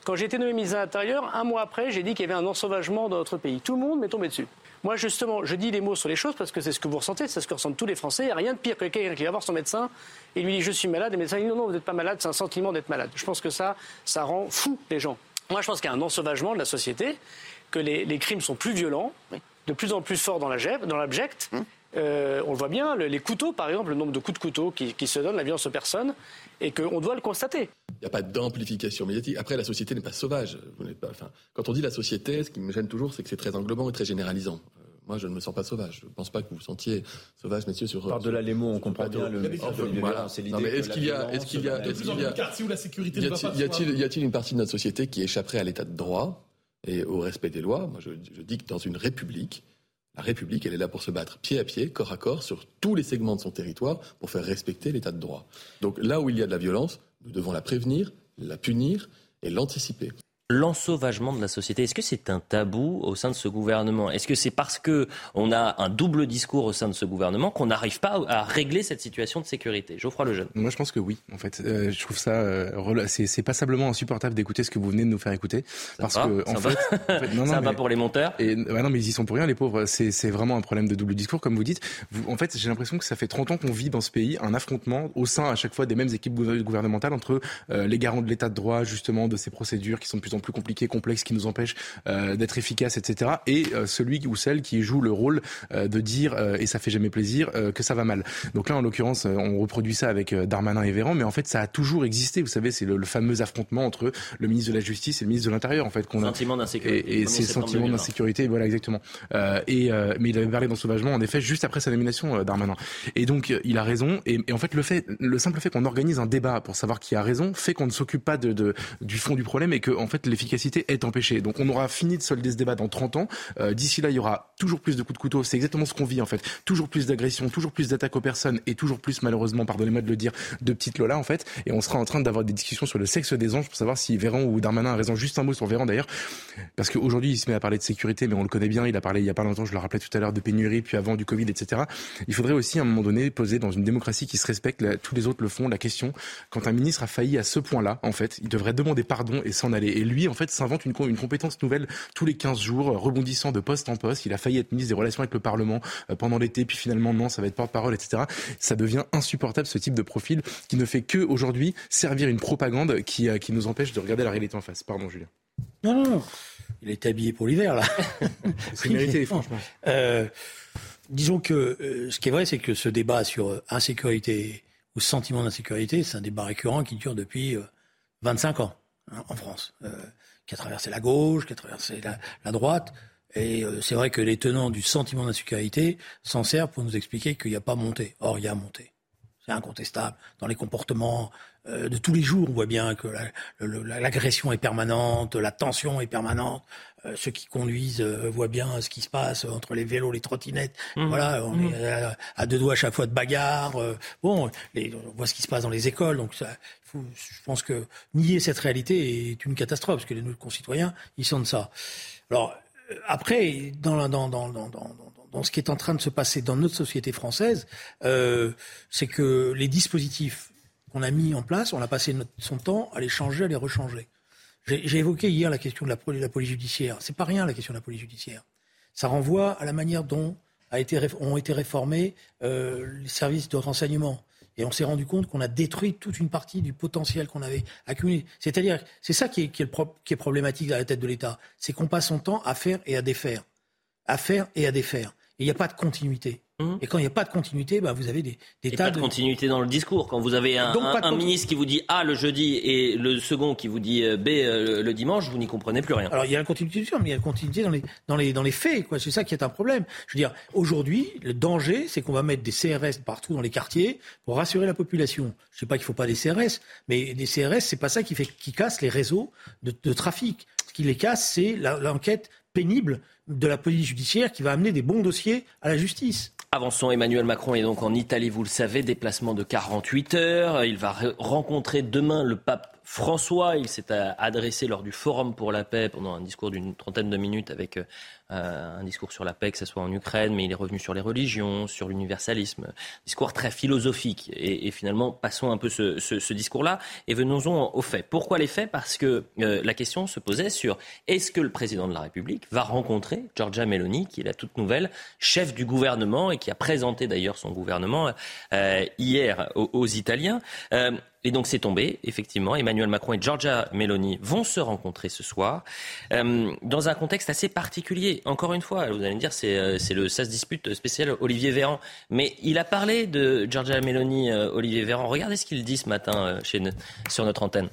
Quand j'ai été nommé ministre de l'Intérieur, un mois après, j'ai dit qu'il y avait un ensauvagement dans notre pays. Tout le monde m'est tombé dessus. Moi, justement, je dis les mots sur les choses parce que c'est ce que vous ressentez, c'est ce que ressentent tous les Français. Il n'y a rien de pire que quelqu'un qui va voir son médecin et lui dit « je suis malade ». Et le médecin dit « non, non, vous n'êtes pas malade, c'est un sentiment d'être malade ». Je pense que ça, ça rend fou les gens. Moi, je pense qu'il y a un ensauvagement de la société, que les, les crimes sont plus violents, de plus en plus forts dans l'abject. Hum. Euh, on le voit bien, le, les couteaux, par exemple, le nombre de coups de couteau qui, qui se donnent, la violence aux personnes, et qu'on doit le constater. Il n'y a pas d'amplification médiatique. Après, la société n'est pas sauvage. Vous n'êtes pas, enfin, quand on dit la société, ce qui me gêne toujours, c'est que c'est très englobant et très généralisant. Euh, moi, je ne me sens pas sauvage. Je ne pense pas que vous vous sentiez sauvage, messieurs, sur... Par-delà les mots, on comprend bien le... Enfin, voilà. C'est l'idée. Non, mais est-ce qu'il y a... Est-ce qu'il y a... Est-ce qu'il y a... quartier où la sécurité ne va pas... Y a-t-il, y a-t-il une partie de notre société qui échapperait à l'état de droit et au respect des lois? Moi, je, je dis que dans une république, la République, elle est là pour se battre pied à pied, corps à corps, sur tous les segments de son territoire, pour faire respecter l'état de droit. Donc là où il y a de la violence, nous devons la prévenir, la punir et l'anticiper. L'ensauvagement de la société, est-ce que c'est un tabou au sein de ce gouvernement? Est-ce que c'est parce qu'on a un double discours au sein de ce gouvernement qu'on n'arrive pas à régler cette situation de sécurité? Geoffroy Lejeune. Moi, je pense que oui, en fait. Euh, je trouve ça... Euh, c'est, c'est passablement insupportable d'écouter ce que vous venez de nous faire écouter. Ça parce va, que, en ça fait... Va, en fait non, non, ça mais, va pour les monteurs. Et, bah non, mais ils y sont pour rien, les pauvres. C'est, c'est vraiment un problème de double discours, comme vous dites. Vous, en fait, j'ai l'impression que ça fait trente ans qu'on vit dans ce pays un affrontement au sein, à chaque fois, des mêmes équipes gouvernementales entre euh, les garants de l'état de droit, justement, de ces procédures qui sont de plus en plus compliquées, complexes, qui nous empêche euh, d'être efficace, et cetera. Et euh, celui ou celle qui joue le rôle euh, de dire, euh, et ça fait jamais plaisir, euh, que ça va mal. Donc là, en l'occurrence, euh, on reproduit ça avec euh, Darmanin et Véran, mais en fait, ça a toujours existé. Vous savez, c'est le, le fameux affrontement entre le ministre de la Justice et le ministre de l'Intérieur, en fait, qu'on a. Sentiment d'insécurité. Et, et c'est sentiment d'insécurité, voilà, exactement. Euh, et euh, mais il avait parlé d'ensauvagement, en effet, juste après sa nomination, euh, Darmanin. Et donc, euh, il a raison. Et, et en fait, le fait, le simple fait qu'on organise un débat pour savoir qui a raison, fait qu'on ne s'occupe pas de, de du fond du problème et que, en fait, l'efficacité est empêchée. Donc, on aura fini de solder ce débat dans trente ans. Euh, d'ici là, il y aura toujours plus de coups de couteau. C'est exactement ce qu'on vit, en fait. Toujours plus d'agressions, toujours plus d'attaques aux personnes et toujours plus, malheureusement, pardonnez-moi de le dire, de petites Lola, en fait. Et on sera en train d'avoir des discussions sur le sexe des anges pour savoir si Véran ou Darmanin a raison. Juste un mot sur Véran, d'ailleurs. Parce qu'aujourd'hui, il se met à parler de sécurité, mais on le connaît bien. Il a parlé il y a pas longtemps, je le rappelais tout à l'heure, de pénurie, puis avant du Covid, et cetera. Il faudrait aussi, à un moment donné, poser dans une démocratie qui se respecte, là, tous les autres le font, la question, quand un ministre a failli à ce point-là, en fait, il devrait demander pardon et s'en aller. Et lui, en fait, s'invente une, une compétence nouvelle tous les quinze jours, rebondissant de poste en poste. Il a failli être ministre des Relations avec le Parlement euh, pendant l'été, puis finalement, non, ça va être porte-parole, et cetera. Ça devient insupportable, ce type de profil qui ne fait que, aujourd'hui, servir une propagande qui, euh, qui nous empêche de regarder la réalité en face. Pardon, Julien. Non, non, non. Il est habillé pour l'hiver, là. C'est mérité, franchement. Euh, disons que euh, ce qui est vrai, c'est que ce débat sur euh, insécurité ou sentiment d'insécurité, c'est un débat récurrent qui dure depuis euh, vingt-cinq ans hein, en France, euh, qui a traversé la gauche, qui a traversé la, la droite. Et euh, c'est vrai que les tenants du sentiment d'insécurité s'en servent pour nous expliquer qu'il n'y a pas monté. Or, il y a monté. C'est incontestable. Dans les comportements euh, de tous les jours, on voit bien que la, le, l'agression est permanente, la tension est permanente. Euh, ceux qui conduisent euh, voient bien ce qui se passe entre les vélos, les trottinettes. Mmh. Voilà, on mmh. est à, à deux doigts à chaque fois de bagarre. Euh, bon, les, on voit ce qui se passe dans les écoles. Donc, ça, faut, je pense que nier cette réalité est une catastrophe, parce que nos concitoyens, ils sentent ça. Alors, après, dans, la, dans, dans, dans, dans, dans ce qui est en train de se passer dans notre société française, euh, c'est que les dispositifs qu'on a mis en place, on a passé notre, son temps à les changer, à les rechanger. J'ai, j'ai évoqué hier la question de la, de la police judiciaire. C'est pas rien, la question de la police judiciaire. Ça renvoie à la manière dont a été, ont été réformés euh, les services de renseignement. Et on s'est rendu compte qu'on a détruit toute une partie du potentiel qu'on avait accumulé. C'est-à-dire, c'est ça qui est, qui est, le pro, qui est problématique à la tête de l'État. C'est qu'on passe son temps à faire et à défaire. À faire et à défaire. Et il n'y a pas de continuité. Mmh. Et quand il n'y a pas de continuité, bah, vous avez des, des et tas pas de... de continuité dans le discours. Quand vous avez un, un, un continu... ministre qui vous dit A le jeudi et le second qui vous dit B euh, le dimanche, vous n'y comprenez plus rien. Alors il y a la continuité, mais il y a la continuité dans les, dans les, dans les faits, quoi. C'est ça qui est un problème. Je veux dire, aujourd'hui, le danger, c'est qu'on va mettre des C R S partout dans les quartiers pour rassurer la population. Je ne sais pas qu'il ne faut pas des C R S, mais des C R S, c'est pas ça qui fait, qui casse les réseaux de, de trafic. Ce qui les casse, c'est la, l'enquête pénible de la police judiciaire qui va amener des bons dossiers à la justice. Avançons, Emmanuel Macron est donc en Italie, vous le savez, déplacement de quarante-huit heures. Il va re- rencontrer demain le pape François, il s'est adressé lors du Forum pour la paix pendant un discours d'une trentaine de minutes avec euh, un discours sur la paix, que ce soit en Ukraine, mais il est revenu sur les religions, sur l'universalisme. Discours très philosophique. Et, et finalement, passons un peu ce, ce, ce discours-là et venons-en aux faits. Pourquoi les faits ? Parce que euh, la question se posait sur est-ce que le président de la République va rencontrer Giorgia Meloni, qui est la toute nouvelle chef du gouvernement et qui a présenté d'ailleurs son gouvernement euh, hier aux, aux Italiens. Euh, Et donc c'est tombé, effectivement. Emmanuel Macron et Giorgia Meloni vont se rencontrer ce soir euh, dans un contexte assez particulier. Encore une fois, vous allez me dire, c'est, c'est le ça se dispute spécial Olivier Véran. Mais il a parlé de Giorgia Meloni, euh, Olivier Véran. Regardez ce qu'il dit ce matin euh, chez, sur notre antenne.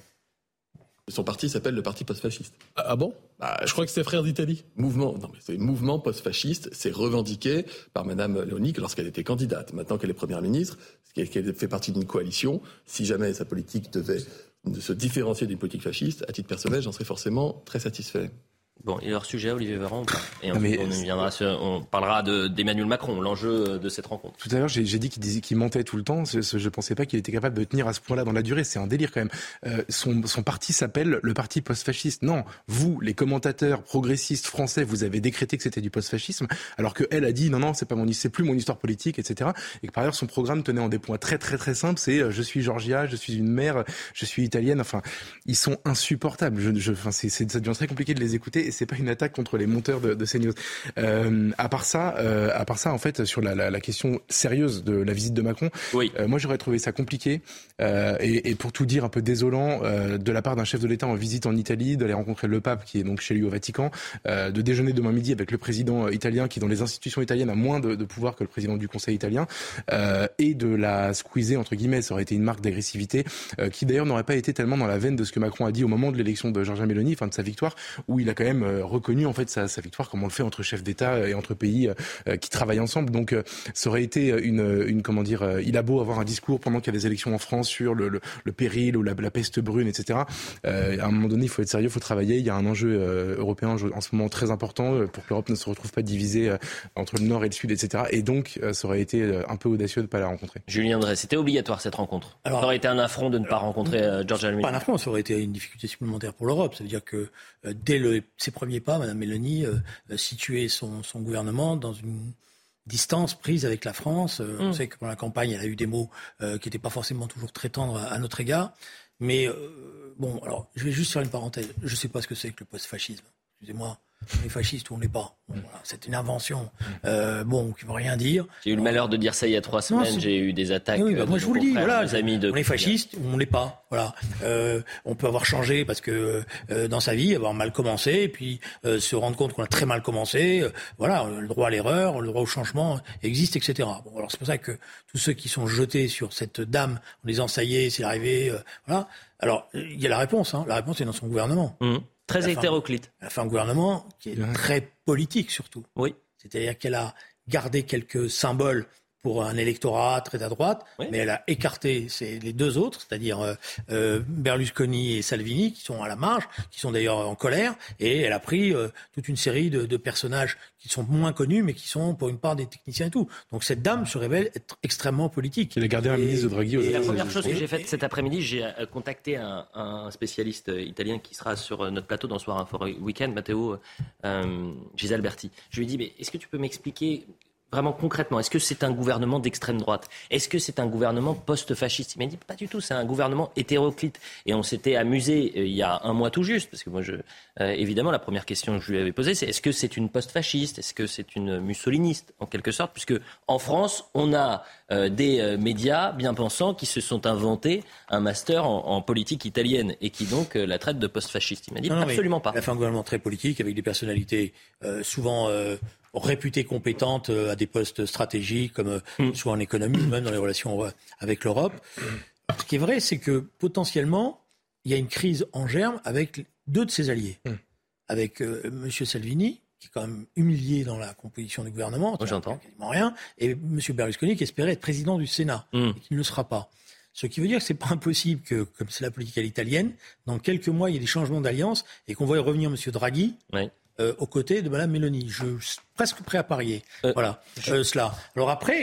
Son parti s'appelle le Parti post-fasciste. Ah bon bah, Je crois que c'est Frères d'Italie. Mouvement, non mais c'est mouvement post-fasciste. C'est revendiqué par Madame Meloni lorsqu'elle était candidate. Maintenant qu'elle est première ministre, qu'elle fait partie d'une coalition. Si jamais sa politique devait se différencier d'une politique fasciste, à titre personnel, j'en serais forcément très satisfait. Bon, il est hors sujet, Olivier Véran. Et ensuite, on, y viendra sur, on parlera de, d'Emmanuel Macron, l'enjeu de cette rencontre. Tout à l'heure, j'ai, j'ai dit qu'il, disait, qu'il mentait tout le temps. Je ne pensais pas qu'il était capable de tenir à ce point-là dans la durée. C'est un délire quand même. Euh, son, son parti s'appelle le parti post-fasciste. Non, vous, les commentateurs progressistes français, vous avez décrété que c'était du post-fascisme, alors qu'elle a dit non, non, c'est pas mon, c'est plus mon histoire politique, et cetera. Et que par ailleurs, son programme tenait en des points très, très, très simples. C'est euh, je suis Georgia, je suis une mère, je suis italienne. Enfin, ils sont insupportables. Je, je, enfin, c'est, c'est, ça devient très compliqué de les écouter. Et c'est pas une attaque contre les monteurs de, de CNews. Euh, à part ça, euh, à part ça, en fait, sur la, la, la question sérieuse de la visite de Macron, oui. euh, moi j'aurais trouvé ça compliqué euh, et, et pour tout dire un peu désolant euh, de la part d'un chef de l'État en visite en Italie, d'aller rencontrer le pape qui est donc chez lui au Vatican, euh, de déjeuner demain midi avec le président italien qui dans les institutions italiennes a moins de, de pouvoir que le président du Conseil italien euh, et de la squeezer entre guillemets. Ça aurait été une marque d'agressivité euh, qui d'ailleurs n'aurait pas été tellement dans la veine de ce que Macron a dit au moment de l'élection de Giorgia Meloni, enfin de sa victoire, où il a quand même euh, reconnu en fait sa, sa victoire comme on le fait entre chefs d'État et entre pays euh, qui travaillent ensemble. Donc euh, ça aurait été une, une comment dire, euh, il a beau avoir un discours pendant qu'il y a des élections en France sur le, le, le péril ou la, la peste brune, et cetera. Euh, à un moment donné, il faut être sérieux, il faut travailler. Il y a un enjeu euh, européen en ce moment très important euh, pour que l'Europe ne se retrouve pas divisée euh, entre le Nord et le Sud, et cetera. Et donc euh, ça aurait été euh, un peu audacieux de ne pas la rencontrer. Julien Drey, c'était obligatoire cette rencontre. Alors, ça aurait été un affront de ne pas rencontrer euh, Giorgia Meloni. Pas un affront, ça aurait été une difficulté supplémentaire pour l'Europe. Ça veut dire que euh, dès le, ses premiers pas, Mme Meloni euh, situait son, son gouvernement dans une distance prise avec la France. Euh, mmh. On sait que pendant la campagne, elle a eu des mots euh, qui n'étaient pas forcément toujours très tendres à, à notre égard. Mais euh, bon, alors, je vais juste faire une parenthèse. Je ne sais pas ce que c'est que le post-fascisme. Excusez-moi. On est fasciste ou on n'est pas. Bon, voilà, c'est une invention euh, bon, qui ne veut rien dire. J'ai eu le malheur de dire ça il y a trois semaines. Non, j'ai eu des attaques. Oui, bah, moi, je vous le dis. Voilà, amis de on est fasciste ou on ne l'est pas. Voilà. Euh, on peut avoir changé parce que euh, dans sa vie, avoir mal commencé, et puis euh, se rendre compte qu'on a très mal commencé. Euh, voilà, le droit à l'erreur, le droit au changement existe, et cetera. Bon, alors c'est pour ça que tous ceux qui sont jetés sur cette dame en disant ça y est, c'est arrivé. Euh, voilà. Alors il y a la réponse. Hein. La réponse est dans son gouvernement. Mmh. Très hétéroclite. Elle a fait un gouvernement qui est ouais. très politique surtout. Oui. C'est-à-dire qu'elle a gardé quelques symboles pour un électorat très à droite, oui. mais elle a écarté c'est les deux autres, c'est-à-dire euh, euh, Berlusconi et Salvini, qui sont à la marge, qui sont d'ailleurs en colère, et elle a pris euh, toute une série de, de personnages qui sont moins connus, mais qui sont pour une part des techniciens et tout. Donc cette dame se révèle être extrêmement politique. Elle a gardé un et, ministre de Draghi. Et, et la première chose que j'ai faite cet après-midi, j'ai contacté un, un spécialiste italien qui sera sur notre plateau dans Soir Info Week-end, Matteo euh, Gisalberti. Je lui ai dit, mais est-ce que tu peux m'expliquer vraiment concrètement, est-ce que c'est un gouvernement d'extrême droite ? Est-ce que c'est un gouvernement post-fasciste ? Il m'a dit pas du tout, c'est un gouvernement hétéroclite. Et on s'était amusé euh, il y a un mois tout juste, parce que moi, je, euh, évidemment, la première question que je lui avais posée, c'est est-ce que c'est une post-fasciste ? Est-ce que c'est une mussoliniste, en quelque sorte ? Puisque en France, on a euh, des euh, médias bien pensants qui se sont inventés un master en, en politique italienne et qui donc euh, la traitent de post-fasciste. Il m'a dit non, absolument pas. Elle a fait un gouvernement très politique avec des personnalités euh, souvent... Euh, réputée compétente à des postes stratégiques, comme mmh. soit en économie, même dans les relations avec l'Europe. Ce qui est vrai, c'est que potentiellement, il y a une crise en germe avec deux de ses alliés. Mmh. Avec euh, M. Salvini, qui est quand même humilié dans la composition du gouvernement, Moi, j'entends. quasiment rien, et M. Berlusconi, qui espérait être président du Sénat, mmh. et qui ne le sera pas. Ce qui veut dire que c'est pas impossible que, comme c'est la politique à l'italienne, dans quelques mois, il y ait des changements d'alliance, et qu'on voit revenir M. Draghi, oui. Euh, aux côtés de Mme Meloni. Je suis presque prêt à parier. Euh, voilà, euh, cela. Alors après,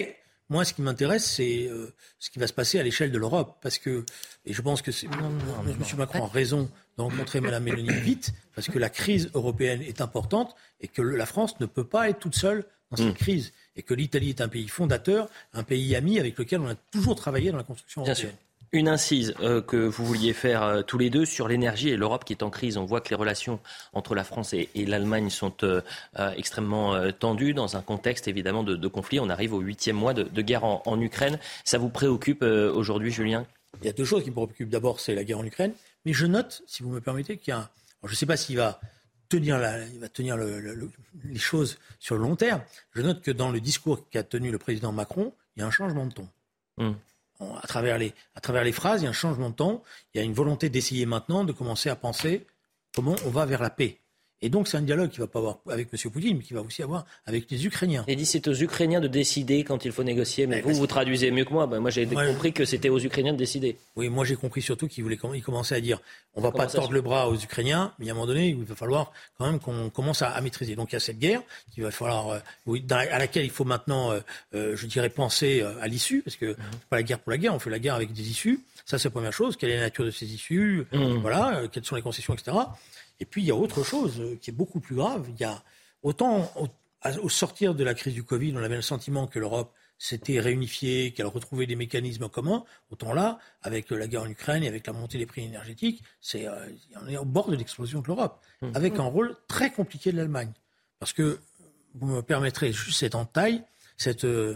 Moi, ce qui m'intéresse, c'est euh, ce qui va se passer à l'échelle de l'Europe. Parce que, et je pense que c'est, non, non, non, M. Macron a raison de rencontrer Mme Mélanie vite, parce que la crise européenne est importante et que la France ne peut pas être toute seule dans cette mmh. crise. Et que l'Italie est un pays fondateur, un pays ami avec lequel on a toujours travaillé dans la construction européenne. Bien sûr. Une incise euh, que vous vouliez faire euh, tous les deux sur l'énergie et l'Europe qui est en crise. On voit que les relations entre la France et, et l'Allemagne sont euh, euh, extrêmement euh, tendues dans un contexte évidemment de, de conflit. On arrive au huitième mois de, de guerre en, en Ukraine. Ça vous préoccupe euh, aujourd'hui, Julien ? Il y a deux choses qui me préoccupent. D'abord, c'est la guerre en Ukraine. Mais je note, si vous me permettez, qu'il y a un... Alors, je ne sais pas s'il va tenir, la... il va tenir le, le, le, les choses sur le long terme. Je note que dans le discours qu'a tenu le président Macron, il y a un changement de ton. Mmh. À travers, les, à travers les phrases, il y a un changement de ton. Il y a une volonté d'essayer maintenant de commencer à penser comment on va vers la paix. Et donc, c'est un dialogue qu'il ne va pas avoir avec M. Poutine, mais qu'il va aussi avoir avec les Ukrainiens. Il dit c'est aux Ukrainiens de décider quand il faut négocier. Mais, mais vous, vous traduisez mieux que moi. Ben, moi, j'ai ouais, compris que c'était aux Ukrainiens de décider. Oui, moi, j'ai compris surtout qu'il voulait, il commençait à dire on ne va pas tordre le bras aux Ukrainiens, mais à un moment donné, il va falloir quand même qu'on commence à, à maîtriser. Donc, il y a cette guerre qu'il va falloir, euh, oui, dans, à laquelle il faut maintenant, euh, euh, je dirais, penser euh, à l'issue, parce que mmh. c'est pas la guerre pour la guerre, on fait la guerre avec des issues. Ça, c'est la première chose. Quelle est la nature de ces issues mmh. Voilà, euh, quelles sont les concessions, et cetera. Et puis, il y a autre chose qui est beaucoup plus grave. Il y a autant, au, au sortir de la crise du Covid, on avait le sentiment que l'Europe s'était réunifiée, qu'elle retrouvait des mécanismes communs. Autant là, avec la guerre en Ukraine et avec la montée des prix énergétiques, c'est, euh, on est au bord de l'explosion de l'Europe, mmh. avec un rôle très compliqué de l'Allemagne. Parce que, vous me permettrez juste cette entaille, cette... Euh,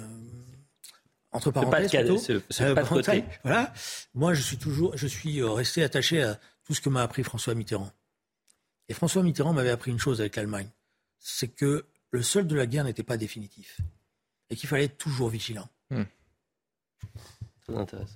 entre parenthèses, ce pas de, plutôt, ce, ce euh, pas de côté. Voilà. Moi, je suis toujours, je suis resté attaché à tout ce que m'a appris François Mitterrand. Et François Mitterrand m'avait appris une chose avec l'Allemagne, c'est que le solde de la guerre n'était pas définitif et qu'il fallait être toujours vigilant. Mmh. Ça m'intéresse.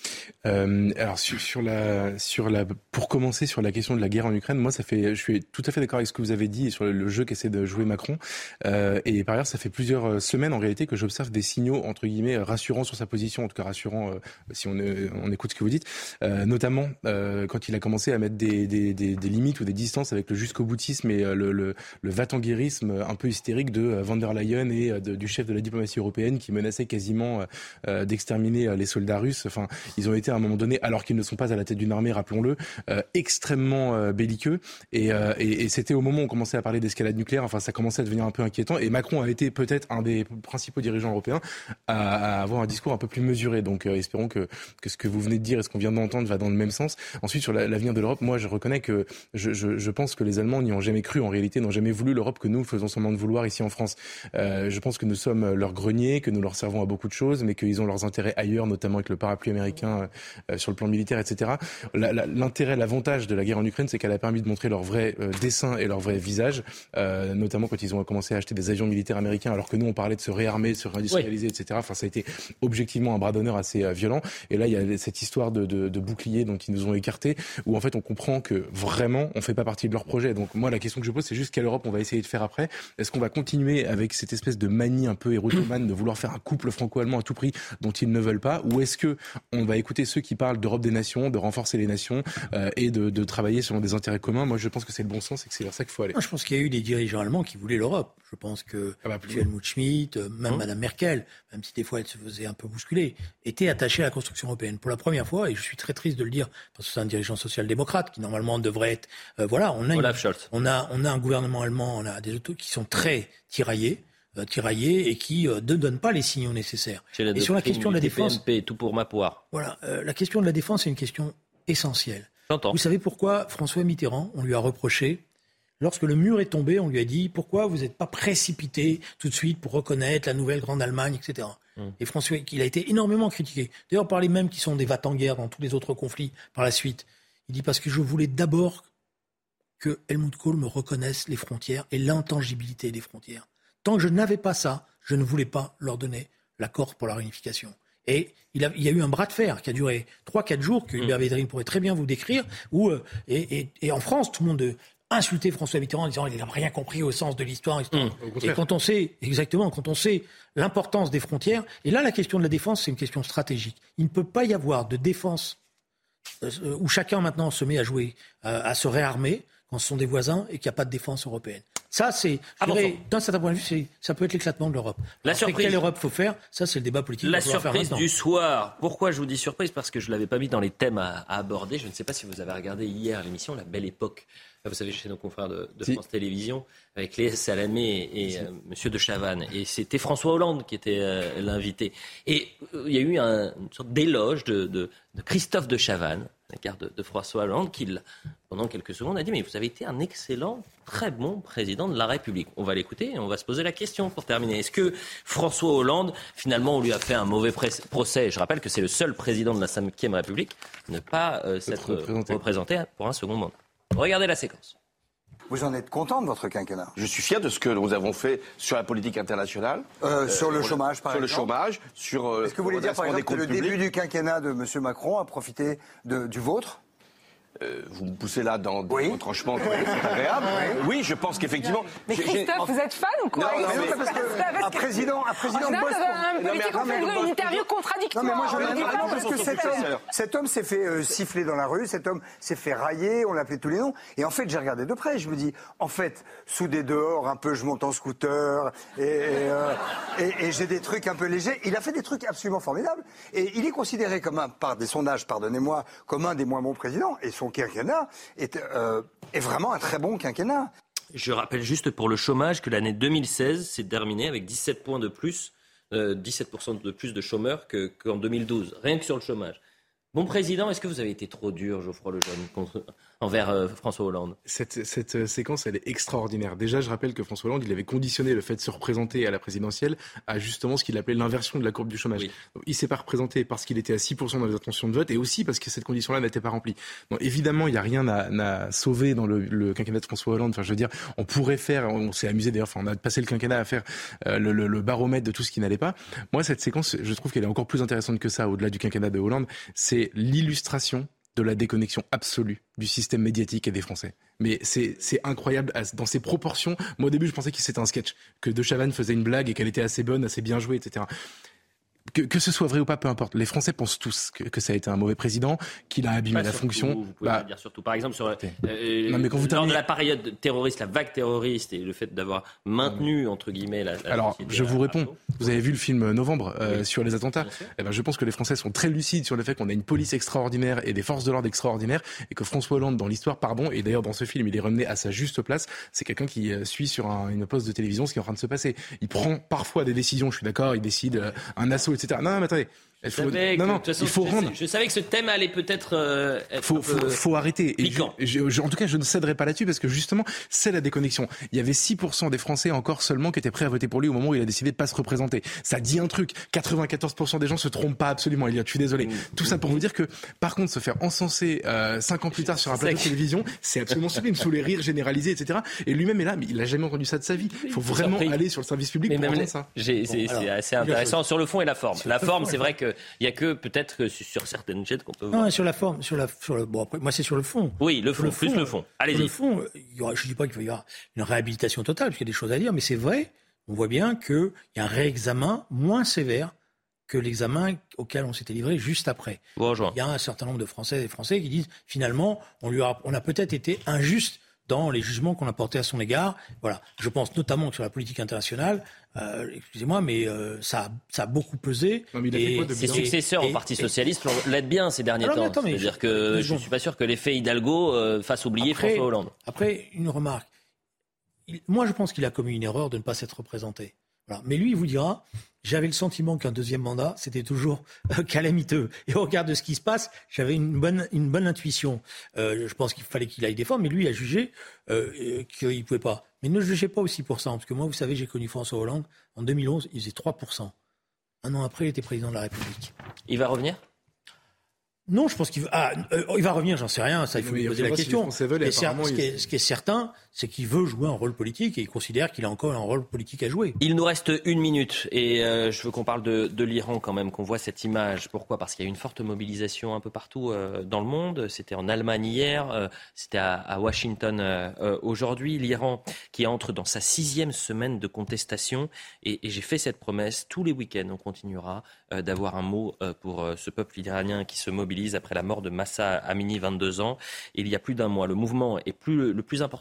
Euh, alors sur, sur la sur la pour commencer sur la question de la guerre en Ukraine, moi ça fait je suis tout à fait d'accord avec ce que vous avez dit sur le, le jeu qu'essaie de jouer Macron euh, et par ailleurs ça fait plusieurs semaines en réalité que j'observe des signaux entre guillemets rassurants sur sa position, en tout cas rassurants euh, si on, euh, on écoute ce que vous dites, euh, notamment euh, quand il a commencé à mettre des, des, des, des limites ou des distances avec le jusqu'au boutisme et euh, le, le, le va-t-en-guérisme un peu hystérique de euh, von der Leyen et euh, de, du chef de la diplomatie européenne qui menaçait quasiment euh, d'exterminer euh, les soldats russes. Enfin, ils ont été à un moment donné, alors qu'ils ne sont pas à la tête d'une armée, rappelons-le, euh, extrêmement euh, belliqueux. Et, euh, et, et c'était au moment où on commençait à parler d'escalade nucléaire, enfin ça commençait à devenir un peu inquiétant. Et Macron a été peut-être un des principaux dirigeants européens à, à avoir un discours un peu plus mesuré. Donc euh, espérons que, que ce que vous venez de dire et ce qu'on vient d'entendre va dans le même sens. Ensuite, sur la, l'avenir de l'Europe, moi je reconnais que je, je, je pense que les Allemands n'y ont jamais cru, en réalité, n'ont jamais voulu l'Europe que nous faisons semblant de vouloir ici en France. Euh, je pense que nous sommes leur grenier, que nous leur servons à beaucoup de choses, mais qu'ils ont leurs intérêts ailleurs, notamment avec le parapluie américain euh, sur le plan militaire, et cetera. La, la, l'intérêt, l'avantage de la guerre en Ukraine, c'est qu'elle a permis de montrer leur vrai euh, dessin et leur vrai visage, euh, notamment quand ils ont commencé à acheter des avions militaires américains, alors que nous on parlait de se réarmer, de se réindustrialiser, oui. et cetera. Enfin, ça a été objectivement un bras d'honneur assez euh, violent. Et là, il y a cette histoire de, de, de bouclier dont ils nous ont écarté, où en fait on comprend que vraiment on fait pas partie de leur projet. Donc moi, la question que je pose, c'est juste quelle Europe on va essayer de faire après. Est-ce qu'on va continuer avec cette espèce de manie un peu érotomane de vouloir faire un couple franco-allemand à tout prix dont ils ne veulent pas, ou est-ce que on va écouter ceux qui parlent d'Europe des nations, de renforcer les nations euh, et de, de travailler selon des intérêts communs? Moi, je pense que c'est le bon sens et que c'est vers ça qu'il faut aller. Non, je pense qu'il y a eu des dirigeants allemands qui voulaient l'Europe. Je pense que ah bah, M. Helmut Schmidt, même hum. Mme Merkel, même si des fois elle se faisait un peu bousculer, était attachée à la construction européenne. Pour la première fois, et je suis très triste de le dire, parce que c'est un dirigeant social-démocrate qui normalement devrait être... Euh, voilà, on a, une, on, a, on a un gouvernement allemand, on a des autos qui sont très tiraillés, euh, tiraillés et qui euh, ne donnent pas les signaux nécessaires. Et sur la question de la défense... P M P, tout pour ma poire. Voilà, euh, la question de la défense est une question essentielle. J'entends. Vous savez pourquoi François Mitterrand, on lui a reproché, lorsque le mur est tombé, on lui a dit « Pourquoi vous n'êtes pas précipité tout de suite pour reconnaître la nouvelle Grande Allemagne, et cetera » Hum. Et François, il a été énormément critiqué. D'ailleurs, par les mêmes qui sont des va-t-en-guerre dans tous les autres conflits par la suite. Il dit « Parce que je voulais d'abord que Helmut Kohl me reconnaisse les frontières et l'intangibilité des frontières. Tant que je n'avais pas ça, je ne voulais pas leur donner l'accord pour la réunification. » Et il, a, il y a eu un bras de fer qui a duré trois quatre jours, que Hubert Védrine pourrait très bien vous décrire, où, euh, et, et, et en France, tout le monde insultait François Mitterrand en disant qu'il n'a rien compris au sens de l'histoire. Mmh, et quand on sait, exactement, quand on sait l'importance des frontières, et là, la question de la défense, c'est une question stratégique. Il ne peut pas y avoir de défense euh, où chacun maintenant se met à jouer, euh, à se réarmer, quand ce sont des voisins et qu'il n'y a pas de défense européenne. Ça, c'est, d'un certain point de vue, c'est, ça peut être l'éclatement de l'Europe. La Après, surprise. Quelle Europe faut faire? Ça, c'est le débat politique. La surprise du soir. Pourquoi je vous dis surprise? Parce que je ne l'avais pas mis dans les thèmes à, à aborder. Je ne sais pas si vous avez regardé hier l'émission La Belle Époque. Vous savez, chez nos confrères de, de si. France Télévisions, avec Léa Salamé et si. euh, Monsieur de Chavannes. Et c'était François Hollande qui était euh, l'invité. Et euh, il y a eu un, une sorte d'éloge de, de, de Christophe de Chavannes, la carte de, de François Hollande, qui, pendant quelques secondes, a dit « Mais vous avez été un excellent, très bon président de la République. » On va l'écouter et on va se poser la question pour terminer. Est-ce que François Hollande, finalement, on lui a fait un mauvais procès? Je rappelle que c'est le seul président de la cinquième République à ne pas euh, s'être représenté. représenté pour un second mandat. Regardez la séquence. Vous en êtes content de votre quinquennat? Je suis fier de ce que nous avons fait sur la politique internationale. Euh, euh, sur le chômage, par sur exemple. Sur le chômage, sur... Euh, Est-ce que vous voulez dire, par exemple, que le publics. début du quinquennat de M. Macron a profité de, du vôtre? Euh, vous me poussez là dans des oui. retranchements c'est agréable. Oui. oui, je pense qu'effectivement... Mais Christophe, vous êtes fan ou quoi? Non, non, mais, parce que un président, un président bosse pour... Un politique, on fait une interview contradictoire. Non, mais moi, je ne dis pas parce que cet homme, cet homme s'est fait euh, siffler dans la rue, cet homme s'est fait railler, on l'appelait tous les noms. Et en fait, j'ai regardé de près, je me dis, en fait, sous des dehors, un peu, je monte en scooter, et, et, euh, et, et j'ai des trucs un peu légers. Il a fait des trucs absolument formidables. Et il est considéré comme un, par des sondages, pardonnez-moi, comme un des moins bons présidents. Et son quinquennat est, euh, est vraiment un très bon quinquennat. Je rappelle juste pour le chômage que l'année deux mille seize s'est terminée avec dix-sept points de plus, euh, dix-sept pour cent de plus de chômeurs que, qu'en deux mille douze, rien que sur le chômage. Bon président, est-ce que vous avez été trop dur, Geoffroy Lejeune, contre, envers euh, François Hollande? Cette, cette euh, séquence, elle est extraordinaire. Déjà, je rappelle que François Hollande, il avait conditionné le fait de se représenter à la présidentielle à justement ce qu'il appelait l'inversion de la courbe du chômage. Oui. Donc, il s'est pas représenté parce qu'il était à six pour cent dans les intentions de vote et aussi parce que cette condition-là n'était pas remplie. Donc, évidemment, il n'y a rien à, à sauver dans le, le quinquennat de François Hollande. Enfin, je veux dire, on pourrait faire, on s'est amusé d'ailleurs, enfin, on a passé le quinquennat à faire euh, le, le, le baromètre de tout ce qui n'allait pas. Moi, cette séquence, je trouve qu'elle est encore plus intéressante que ça, au-delà du quinquennat de Hollande. C'est l'illustration de la déconnexion absolue du système médiatique et des Français. Mais c'est, c'est incroyable dans ses proportions. Moi, au début, je pensais que c'était un sketch, que De Chavannes faisait une blague et qu'elle était assez bonne, assez bien jouée, et cetera. Que, que ce soit vrai ou pas, peu importe. Les Français pensent tous que, que ça a été un mauvais président, qu'il a abîmé pas la surtout, fonction. Vous pouvez bah, pas dire surtout. Par exemple, sur, euh, non, mais quand vous lors terminez... de la période terroriste, la vague terroriste et le fait d'avoir maintenu, entre guillemets, la... la Alors, je vous réponds. Arnaud. Vous avez vu le film Novembre euh, oui. sur les attentats. Eh ben, je pense que les Français sont très lucides sur le fait qu'on a une police extraordinaire et des forces de l'ordre extraordinaires et que François Hollande, dans l'histoire, pardon, et d'ailleurs dans ce film, il est ramené à sa juste place. C'est quelqu'un qui euh, suit sur un, une poste de télévision ce qui est en train de se passer. Il prend parfois des décisions, je suis d'accord, il décide euh, un assaut, et cetera. Non, non mais attendez. Il faut, non, non, façon, il faut je, rendre. Je savais que ce thème allait peut-être euh, être faut, un peu faut, faut arrêter. Et je, je, je, en tout cas, je ne céderai pas là-dessus parce que justement, c'est la déconnexion. Il y avait six pour cent des Français encore seulement qui étaient prêts à voter pour lui au moment où il a décidé de pas se représenter. Ça dit un truc. quatre-vingt-quatorze pour cent des gens se trompent pas absolument. Elliot, je suis désolé. Mmh. Tout ça pour vous dire que, par contre, se faire encenser euh, cinq ans plus tard sur un plateau de télévision, c'est absolument sublime, sous les rires généralisés, et cetera. Et lui-même est là, mais il a jamais entendu ça de sa vie. Il faut vraiment surpris. aller sur le service public mais pour entendre ça. J'ai, c'est, bon, c'est assez intéressant sur le fond et la forme. La forme, c'est vrai qu'il y a que peut-être que sur certaines chaînes qu'on peut voir. Non, sur la forme, sur la, sur le, bon après, moi c'est sur le fond. Oui, le fond, le plus fond, le fond. Allez-y. Le fond, il y aura, je ne dis pas qu'il va y avoir une réhabilitation totale, parce qu'il y a des choses à dire, mais c'est vrai, on voit bien qu'il y a un réexamen moins sévère que l'examen auquel on s'était livré juste après. Bonjour. Il y a un certain nombre de Français et Français qui disent, finalement, on lui a, on a peut-être été injuste dans les jugements qu'on a portés à son égard. Voilà. Je pense notamment que sur la politique internationale, euh, excusez-moi, mais euh, ça, ça a beaucoup pesé. Non, mais il a fait quoi de ses bien successeurs et, au Parti et, socialiste et, l'aident bien ces derniers alors, temps. Attends, C'est-à-dire je, que je je ne suis pas sûr que l'effet Hidalgo euh, fasse oublier après, François Hollande. Après, une remarque. Il, moi, je pense qu'il a commis une erreur de ne pas s'être représenté. Voilà. Mais lui, il vous dira, j'avais le sentiment qu'un deuxième mandat, c'était toujours euh, calamiteux. Et au regard de ce qui se passe, j'avais une bonne, une bonne intuition. Euh, je pense qu'il fallait qu'il aille défendre, mais lui, il a jugé euh, qu'il ne pouvait pas. Mais ne jugez pas aussi pour ça, parce que moi, vous savez, j'ai connu François Hollande en deux mille onze, il faisait trois pour cent. Un an après, il était président de la République. Il va revenir ? Non, je pense qu'il va, ah, euh, il va revenir, j'en sais rien, ça il faut lui poser la question. Si veulent, ce, qui est, ce qui est certain, c'est qu'il veut jouer un rôle politique et il considère qu'il a encore un rôle politique à jouer. Il nous reste une minute et euh, je veux qu'on parle de, de l'Iran quand même, qu'on voit cette image. Pourquoi ? Parce qu'il y a une forte mobilisation un peu partout euh, dans le monde. C'était en Allemagne hier, euh, c'était à, à Washington euh, aujourd'hui. L'Iran qui entre dans sa sixième semaine de contestation et, et j'ai fait cette promesse, tous les week-ends on continuera euh, d'avoir un mot euh, pour euh, ce peuple iranien qui se mobilise après la mort de Mahsa Amini, vingt-deux ans, il y a plus d'un mois. Le mouvement est plus, le plus important hein, depuis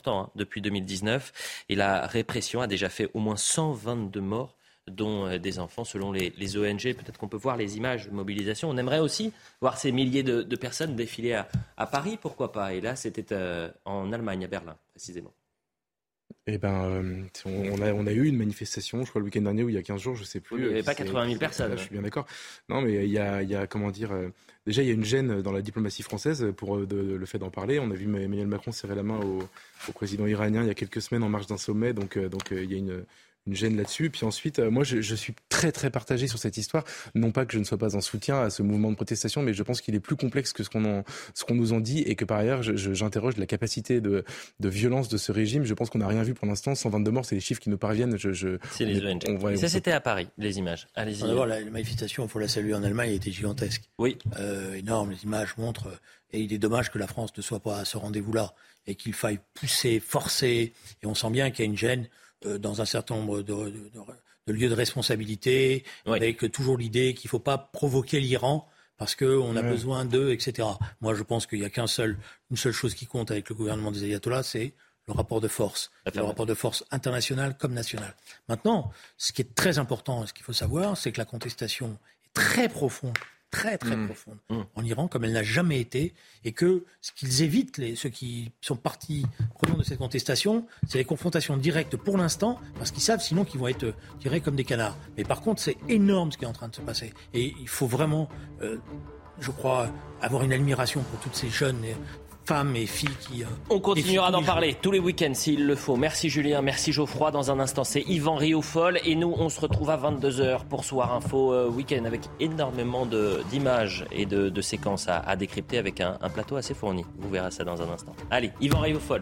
depuis deux mille dix-neuf. Et la répression a déjà fait au moins cent vingt-deux morts, dont des enfants, selon les, les O N G. Peut-être qu'on peut voir les images de mobilisation. On aimerait aussi voir ces milliers de, de personnes défiler à, à Paris, pourquoi pas. Et là, c'était euh, en Allemagne, à Berlin, précisément. Eh ben, euh, on, a, on a eu une manifestation, je crois, le week-end dernier ou il y a quinze jours, je sais plus. Oui, il n'y avait pas quatre-vingt mille personnes. Là, je suis bien d'accord. Non, mais il y a, il y a comment dire, euh, déjà, il y a une gêne dans la diplomatie française pour de, de, le fait d'en parler. On a vu Emmanuel Macron serrer la main au, au président iranien il y a quelques semaines en marge d'un sommet, donc, euh, donc euh, il y a une... une gêne là-dessus. Puis ensuite, euh, moi, je, je suis très, très partagé sur cette histoire. Non pas que je ne sois pas en soutien à ce mouvement de protestation, mais je pense qu'il est plus complexe que ce qu'on, en, ce qu'on nous en dit et que par ailleurs, je, je, j'interroge la capacité de, de violence de ce régime. Je pense qu'on n'a rien vu pour l'instant. cent vingt-deux morts, c'est les chiffres qui nous parviennent. Je, je, c'est les O N G. On, on, on, ça, c'était à Paris, les images. Allez-y. D'abord, la, la manifestation, il faut la saluer en Allemagne, elle était gigantesque. Oui. Euh, énorme, les images montrent. Et il est dommage que la France ne soit pas à ce rendez-vous-là et qu'il faille pousser, forcer. Et on sent bien qu'il y a une gêne dans un certain nombre de, de, de, de lieux de responsabilité, oui. avec toujours l'idée qu'il ne faut pas provoquer l'Iran parce qu'on a oui. besoin d'eux, et cetera. Moi, je pense qu'il n'y a qu'un seul, une seule chose qui compte avec le gouvernement des ayatollahs, c'est le rapport de force. Le rapport de force international comme national. Maintenant, ce qui est très important, ce qu'il faut savoir, c'est que la contestation est très profonde. très très mmh. profonde mmh. en Iran, comme elle n'a jamais été, et que ce qu'ils évitent, les, ceux qui sont partis prenants de cette contestation, c'est les confrontations directes pour l'instant, parce qu'ils savent sinon qu'ils vont être tirés comme des canards. Mais par contre, c'est énorme ce qui est en train de se passer. Et il faut vraiment, euh, je crois, avoir une admiration pour toutes ces jeunes femmes et filles qui... Euh, On continuera d'en parler jours. tous les week-ends s'il le faut. Merci Julien, merci Geoffroy. Dans un instant, c'est Yvan Rioufol. Et nous, on se retrouve à vingt-deux heures pour Soir Info euh, Week-end avec énormément de, d'images et de, de séquences à, à décrypter avec un, un plateau assez fourni. Vous verrez ça dans un instant. Allez, Yvan Rioufol.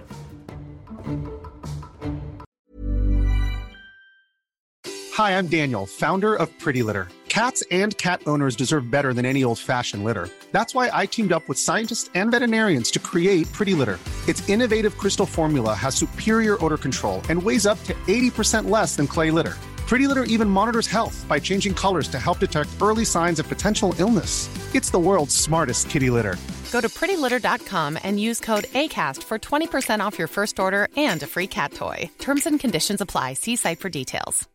Hi, I'm Daniel, founder of Pretty Litter. Cats and cat owners deserve better than any old-fashioned litter. That's why I teamed up with scientists and veterinarians to create Pretty Litter. Its innovative crystal formula has superior odor control and weighs up to eighty percent less than clay litter. Pretty Litter even monitors health by changing colors to help detect early signs of potential illness. It's the world's smartest kitty litter. Go to pretty litter dot com and use code ACAST for twenty percent off your first order and a free cat toy. Terms and conditions apply. See site for details.